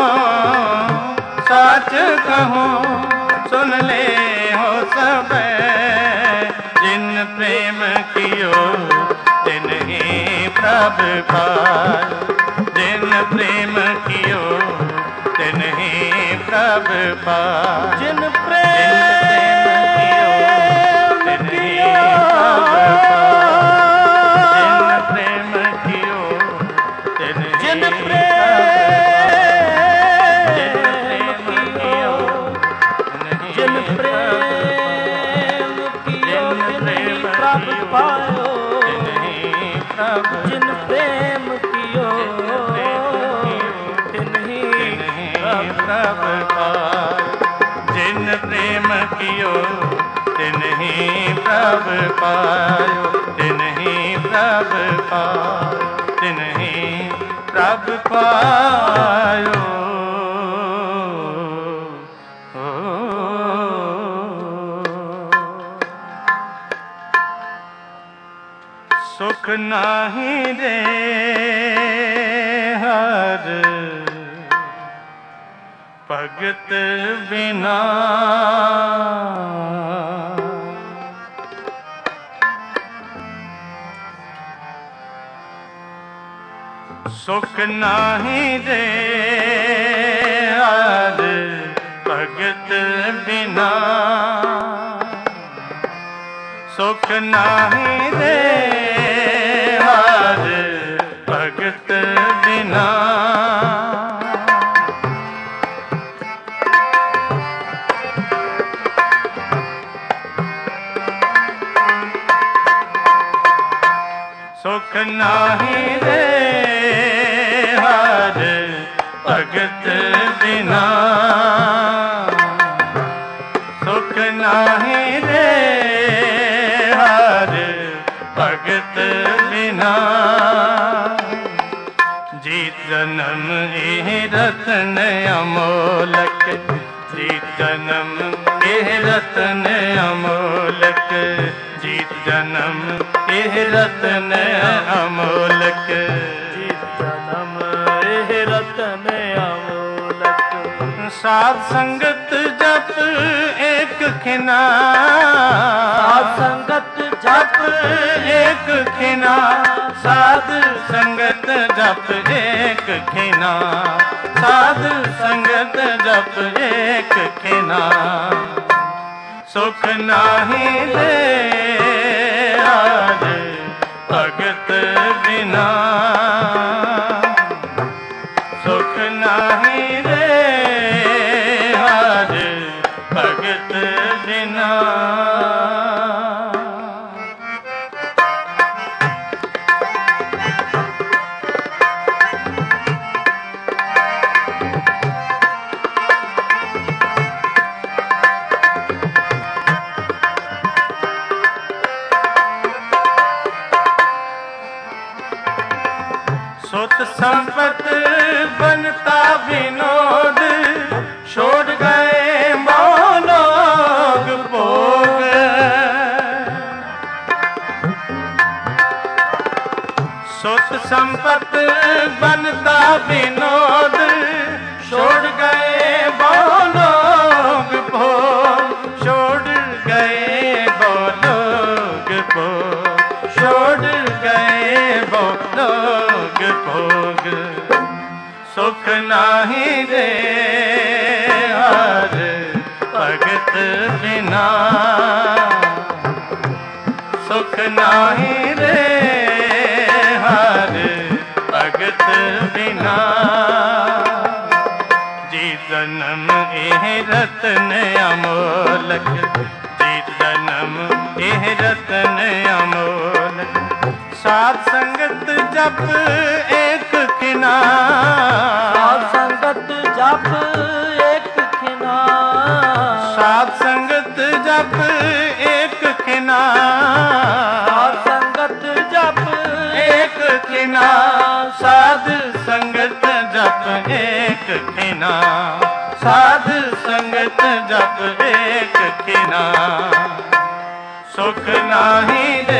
साच कहो सुन ले हो सब जिन प्रेम कियो तिन ही प्रभ पायो जिन प्रेम कियो तिन ही प्रभ पायो जिन प्रेम कियो तिन ही प्रभ पायो जिन प्रेम कियो तिन जिन जिन प्रेम कियो तिन ही प्रभ पायो जिन प्रेम कियो तिन ही प्रभ पायो तिन ही प्रभ पायो तिन ही प्रभ पायो सुख नाही रे हर भगत बिना सुख नाही रे हर भगत बिना सुख नाही रे सुख नाही रे हर भगत बिना, सुख नाही रे हर भगत बिना। जीत जन्म एह रतन अमोलक, जीत जन्म एह रतन अमोलक, जीत जन्म एह रतन अमोलक, जीत जन्म एह रतन अमोलक। साध संगत जप एक खिना, साध संगत जप एक खिना, साध संगत जप एक खिना, साध संगत जप एक खिना। सुख नाही रे हर भगत बिना, सुख नाही रे हर भगत बिना। सुत संपत बनता विनोद, छोड़ गए मौलोग भोग। सुत संपत बनता विनोद, छोड़ गए मौलोग भोग, छोड़ गए मौलोग भोग, छोड़ गए मौलोग भोग। सुख नाही रे हर भगत बिना, सुख नाही रे हर भगत बिना। जीत जन्म एह रतन अमोलक, जीत जन्म एह रतन अमोलक। साध संगत जप एक खिना, साध संगत जप एक खिना, साध संगत जप एक खिना, साध संगत जप एक खिना, साध संगत जप एक खिना, साध संगत जप एक खिना। सुख नाही रे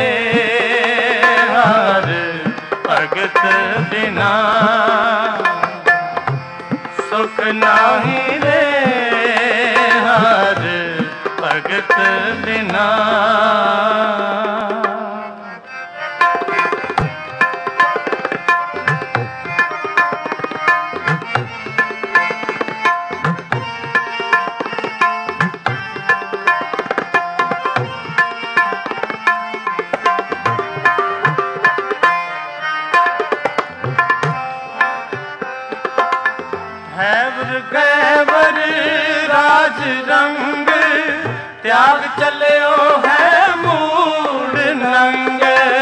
हर भगत बिना, सुख नाही रे हर भगत बिना। गैवर राज रंग, त्याग चलियो है मूड नंग।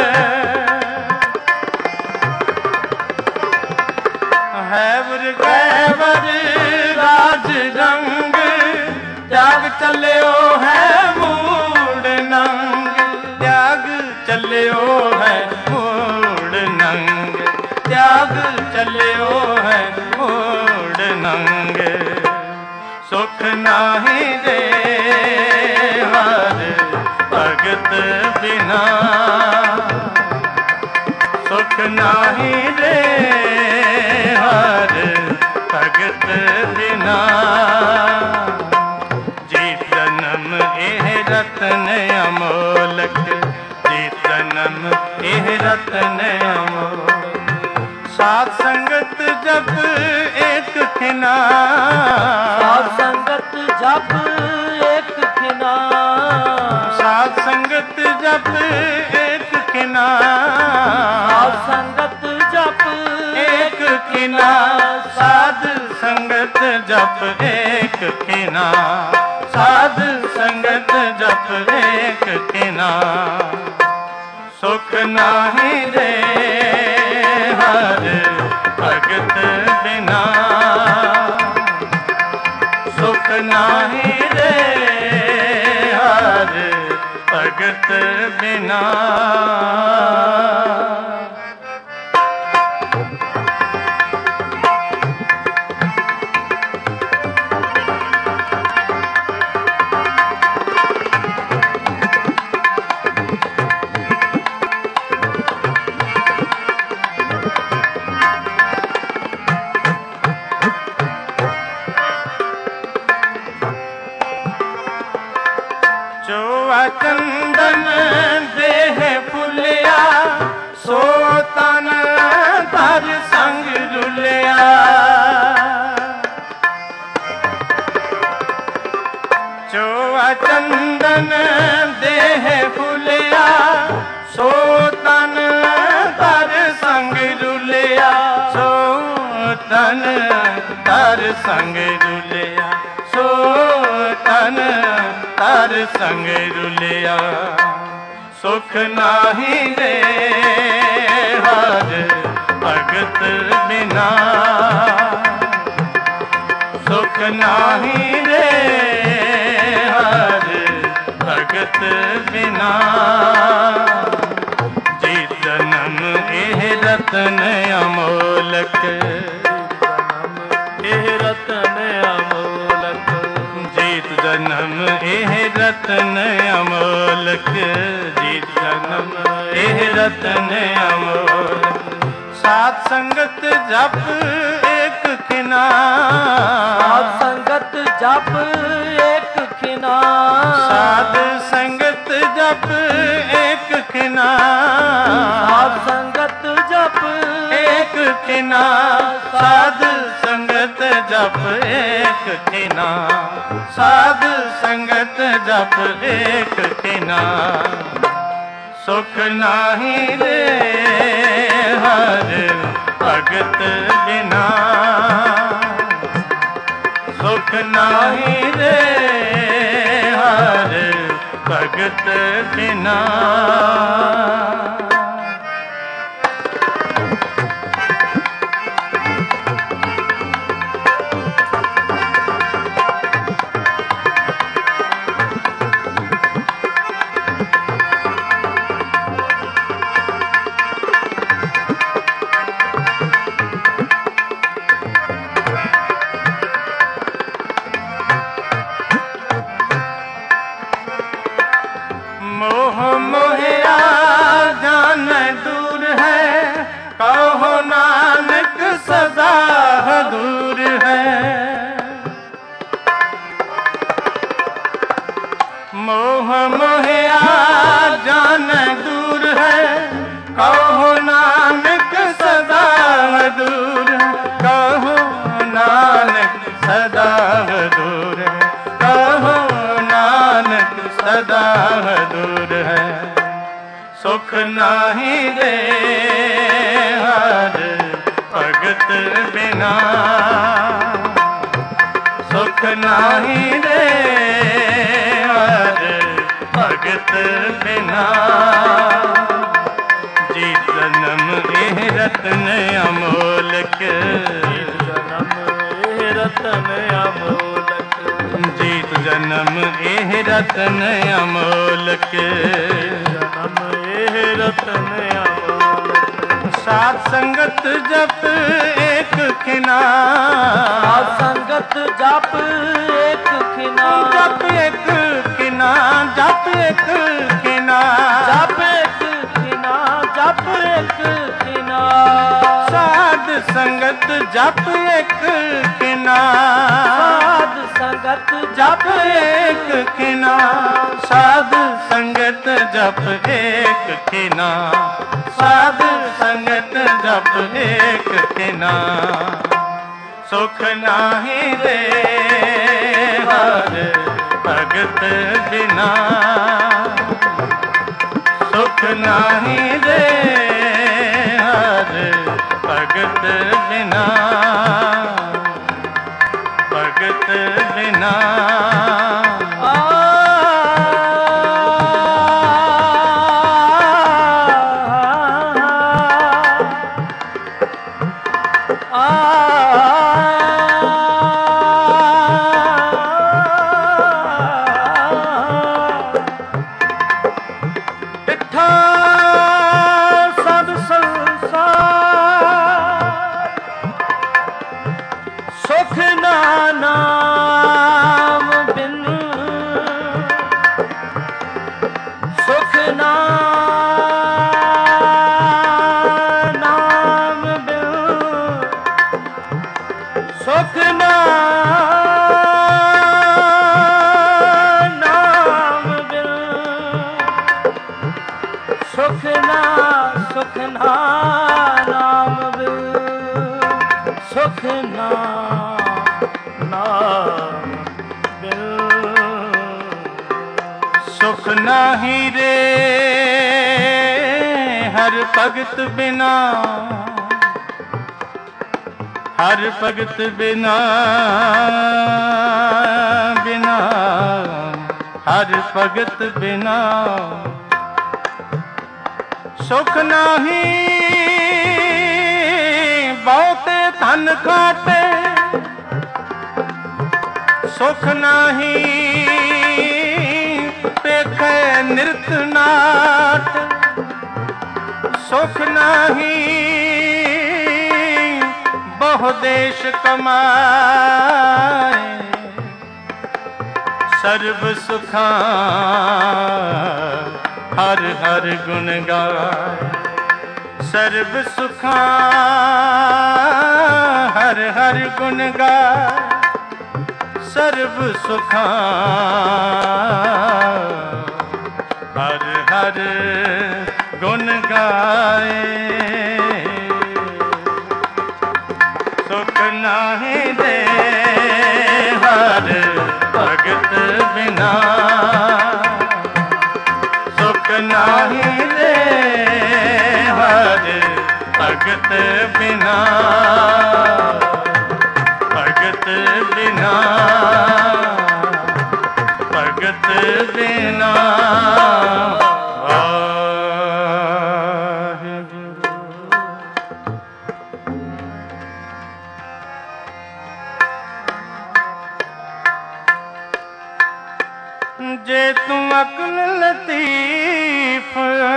हैवर गैवर राज रंग, त्याग चलियो है मूड नंग, त्याग चलियो है मूड नंग, त्याग चलियो है मूड नंग। सुख नाही रे हर भगत बिना, सुख नाही रे हर भगत बिना। जीत जन्म एह रतन अमोलक, जीत जन्म एह रतन अमोलक। साध संगत जप एक खिना, साध संगत जप एक खिना, साध संगत जप एक खिना, साध संगत जप एक खिना, साध संगत जप एक खिना, साध संगत जप एक खिना। सुख नाही रे बिना। चंदन देह फुलिया सो तन धर संग रुलिया। चोआ चंदन देह फुलिया सो तन धर संग रुलिया। सो तन धर संग रुलिया। सो तन धर संग रुलिया। सुख नाही रे हर भगत बिना। सुख नाही रे हर भगत बिना। जी जन्म एह रतन अमोलक। एह रतन अमोलक। जीत जन्म एह रतन अमोलक। जीत जन्म एह रतन अमोलक। साध संगत जप एक खिना। साध संगत जप एक खिना। साध संगत जप एक खिना। साध संगत जप एक खिना। साध संगत जप एक खिना। साध संगत जप एक खिना। सुख नाही रे हर भगत बिना। सुख नाही रे हर भगत बिना। मोह मोहिया जान दूर है। कहो नानक सदा दूर है। मोह मोहिया जान दूर है। कहो नानक सदा दूर है। कहो नानक सदा दूर है। कहो नानक सदा दूर है। सुख नाही रे हर भगत बिना। सुख नाही रे हर भगत बिना। जी जन्म एह रतन अमोलक। जन्म एह रतन अमोलक। जीत जन्म एह रतन अमोलक। जन्म एह रतन अमोलक। साध संगत जप एक खिना। साध संगत जप एक खिना। जप एक खिना। जप एक खिना। जप एक खिना। जप एक खिना। साध संगत जप एक खिना। साध संगत जप एक खिना। साध संगत जप एक खिना। साध संगत जप एक खिना। सुख नाही रे हर भगत बिना। सुख नाही रे हर भगत बिना। भगत बिना। ਨਾਮ ਬਿਨ ਸੁਖ ਨਾ ਨਾਮ ਬਿਨ ਸੁਖ ਨਾਹੀ ਰੇ ਹਰ ਭਗਤ ਬਿਨਾ ਹਰ ਭਗਤ ਬਿਨਾ ਬਿਨਾ ਹਰ ਭਗਤ ਬਿਨਾ ਸੁਖ ਨਾਹੀ ਬਹੁਤੇ ਧਨ ਖਾਟੇ ਸੁਖ ਨਾਹੀ ਪੇਖੇ ਨਿਰਤ ਨਾਟ ਸੁਖ ਨਾਹੀ ਬਹੁ ਦੇਸ਼ ਕਮਾਏ ਸਰਬ ਸੁਖਾਂ ਹਰ ਹਰ ਗੁਣ ਗਾਏ ਸਰਬ ਸੁਖਾਂ ਹਰ ਹਰ ਗੁਣ ਗਾਏ ਸਰਬ ਸੁਖਾਂ ਹਰ ਹਰ ਗੁਣ ਗਾਏ ਸੁਖ ਨਾਹੀ ਦੇ ਹਰ ਭਗਤ ਬਿਨਾ ਸੁਖ ਨਾਹੀ ਦੇ ਹਰ ਭਗਤ ਬਿਨਾ ਭਗਤ ਬਿਨਾ ਭਗਤ ਬਿਨਾ जे तू अक्ल लतीफ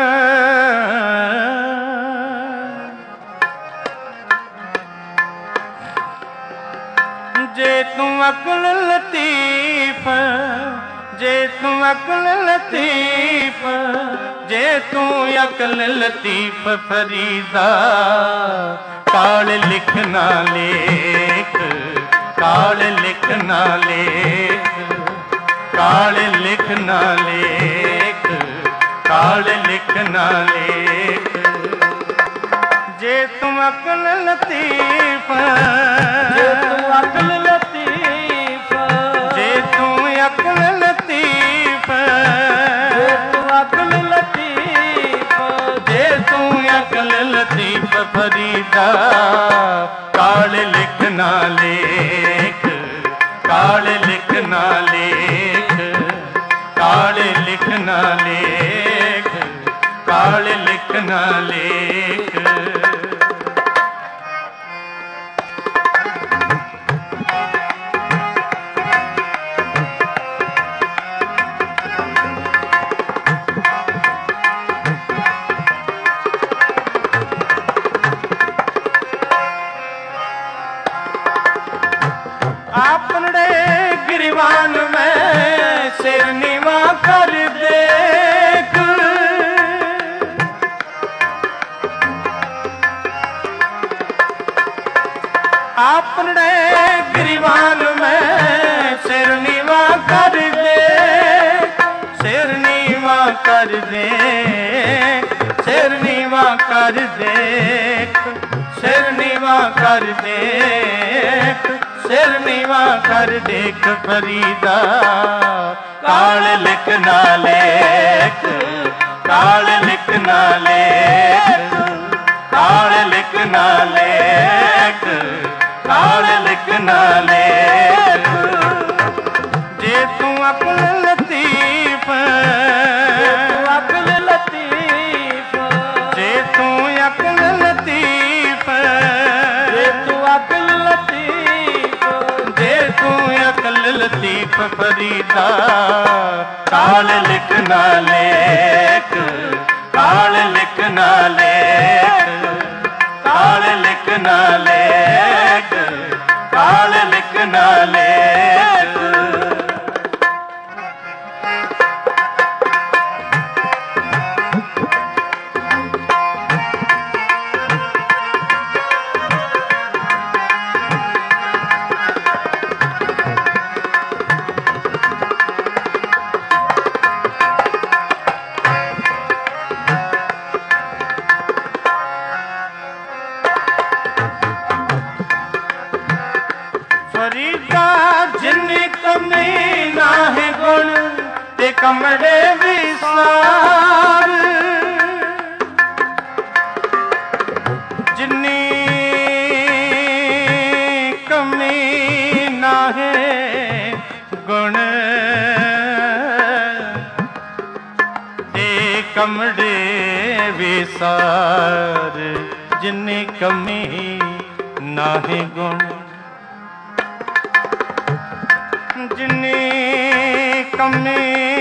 जे तू अक्ल लतीफ जे तू अक्ल लतीफ जे तू अक्ल लतीफ फरीदा काल लिखना लेख काल लिखना लेख काल लिखना लेख काल लिखना लेख जे तुम अक्ल लतीफ ਜੇ ਤੂੰ ਅਕਲ ਲਤੀਫ जे तुम अक्ल लतीफ ਜੇ ਤੂੰ ਅਕਲ ਲਤੀਫ जे तू अक्ल लतीफ फरीदा काल लिखना लेख काल लिखना लेख काल लिखना लेख काल लिखना लेख आपने गिरवान में सिर निवा कर देख आपने गिरवान में सिर निवा कर देख सिर निवा कर देख सिर निवा कर देख सिर निवा कर देख सिर नीवा कर देख फरीदा काल लिखना लेख काल लिखना लेख काल लिखना लेख काल लिखना लेख जे तू अक्ल लतीफ ਅਕਲ ਲਤੀਫ जे तू अक्ल लतीफ ਜੇ ਤੂੰ ਅਕਲ ਲਤੀਫ जे तू अक्ल लतीफ फरीदा काल लिखना लेख काल लिखना लेख काल लिखना लेख काल लिखना लेख कमड़े विसार जिन्नी कमी नाहे गुण दे कमड़े विसार जिन्नी कमी नाहे गुण जिन्नी कमी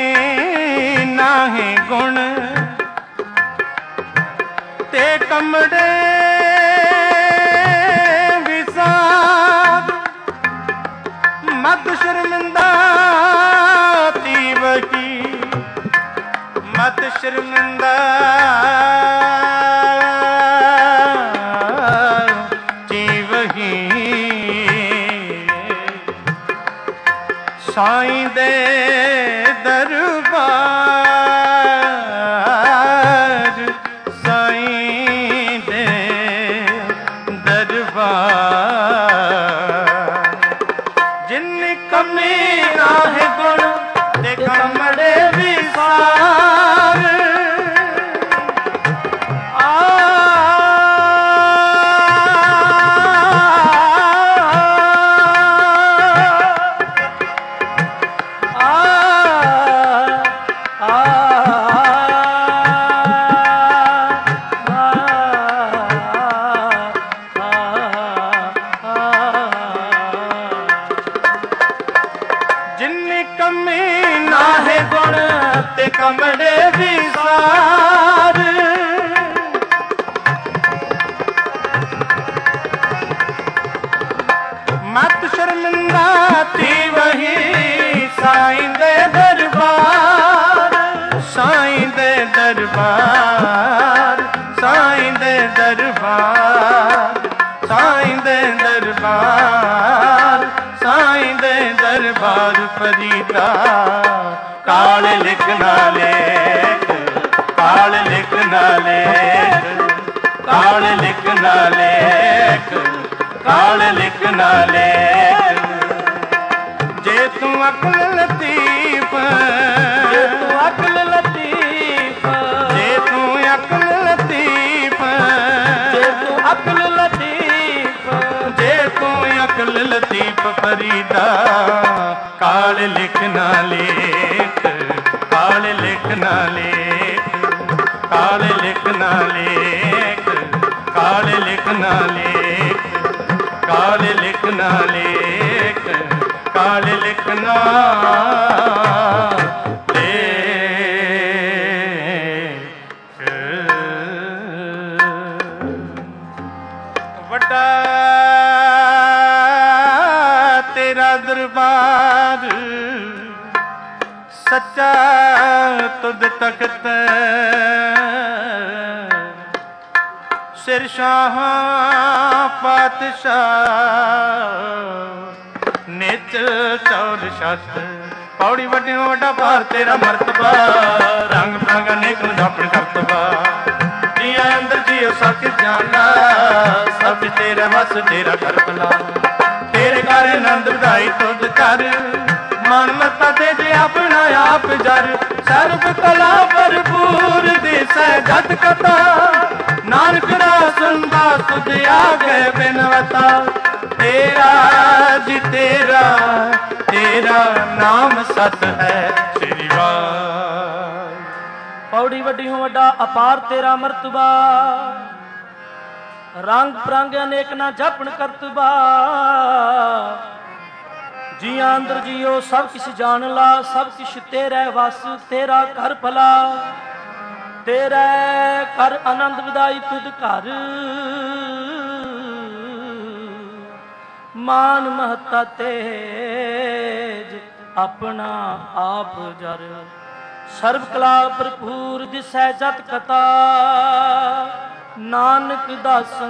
नाहे गुण ते कमड़े विसार मत शर्मिंदा तीवही मत शर्मिंदा जीवही साईं दे दरबार साईं दे दरबार जिन्नी कमी नाहे गुण ते कमड़े विसार कमड़े विसार मत शर्मिंदा थी वही साईं दे दरबार साईं दे दरबार साईं दे दरबार साईं दे दरबार साईं दे दरबार फरीदा काल लिखना लेख काल लिखना लेख काल लिखना लेख काल लिखना लेख जे तू अकल लतीफ जे तू अकल लतीफ जे तू अकल लतीफ जे तू अकल लतीफ जे तू अकल लतीफ फरीदा काल लिखना लेख काल लिखना लेख काल लिखना लेख काल लिखना लेख काल लिखना लेख काल लिखना लेख वड्डा तेरा दरबार सच्चा तुद तख्त सिर शाह पातशाह निच चौर शस्त पौड़ी वड्डियों वड्डा भार तेरा मरतबा रंग बिरंगा नेक जापन करतबा जिया अंदर जियो सब जाना सब तेरा बस तेरा कर भला तेरे घर आनंद ਵਧਾਈ तुद कर मन मता दे जे अपना आप जर सर्व कला भरपूर दिसै जत कथा नानक ना सुनदा तुझ आगे बिनवता तेरा जी तेरा तेरा नाम सत है श्री वाह पौड़ी वड्डी हो वड्डा अपार तेरा मरतबा रंग परंग अनेक ना जपन करतबा जिया अंदर जियो सब किश जान ला सब किश तेरा वस तेरा घर भला तेरा कर आनंद ਵਧਾਈ तुद घर मान महता तेज अपना आप जर सर्व कला भरपूर दिसै जत कथा नानक दासन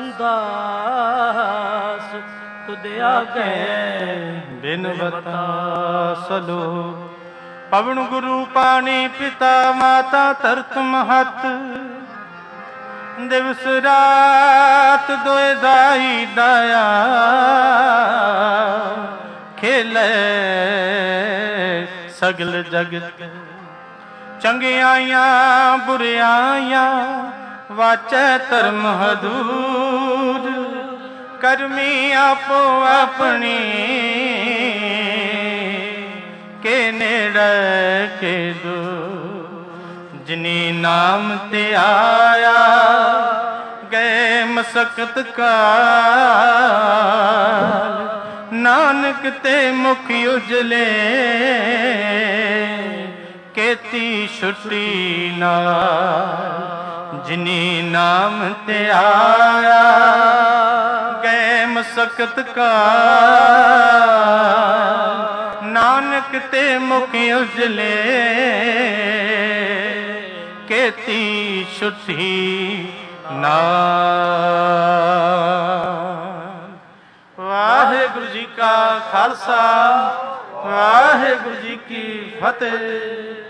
दास तुद आगे बिनवता सलो पवन गुरु पानी पिता माता तरत महत दिवस रात दोए दाई दाया खेले सगल जगत ਚੰਗਿਆਈਆਂ ਬੁਰਿਆਈਆਂ ਵਾਚੈ ਧਰਮ ਹਦੂਰ ਕਰਮੀ ਆਪੋ ਆਪਣੀ ਕੇ ਨੇੜੇ ਕੇ ਦੂਰ ਜਿਨੀ ਨਾਮ ਤੇ ਆਇਆ ਗਏ ਮਸਕਤ ਕਾਲ ਨਾਨਕ ਤੇ ਮੁਖ ਉਜਲੇ केती छुट्टी नाल जिनी नाम ते आया गए मसकत का नानक ते मुख उजले केती छुट्टी नाल। वाहेगुरु जी का खालसा वाहेगुरु जी की फतेह।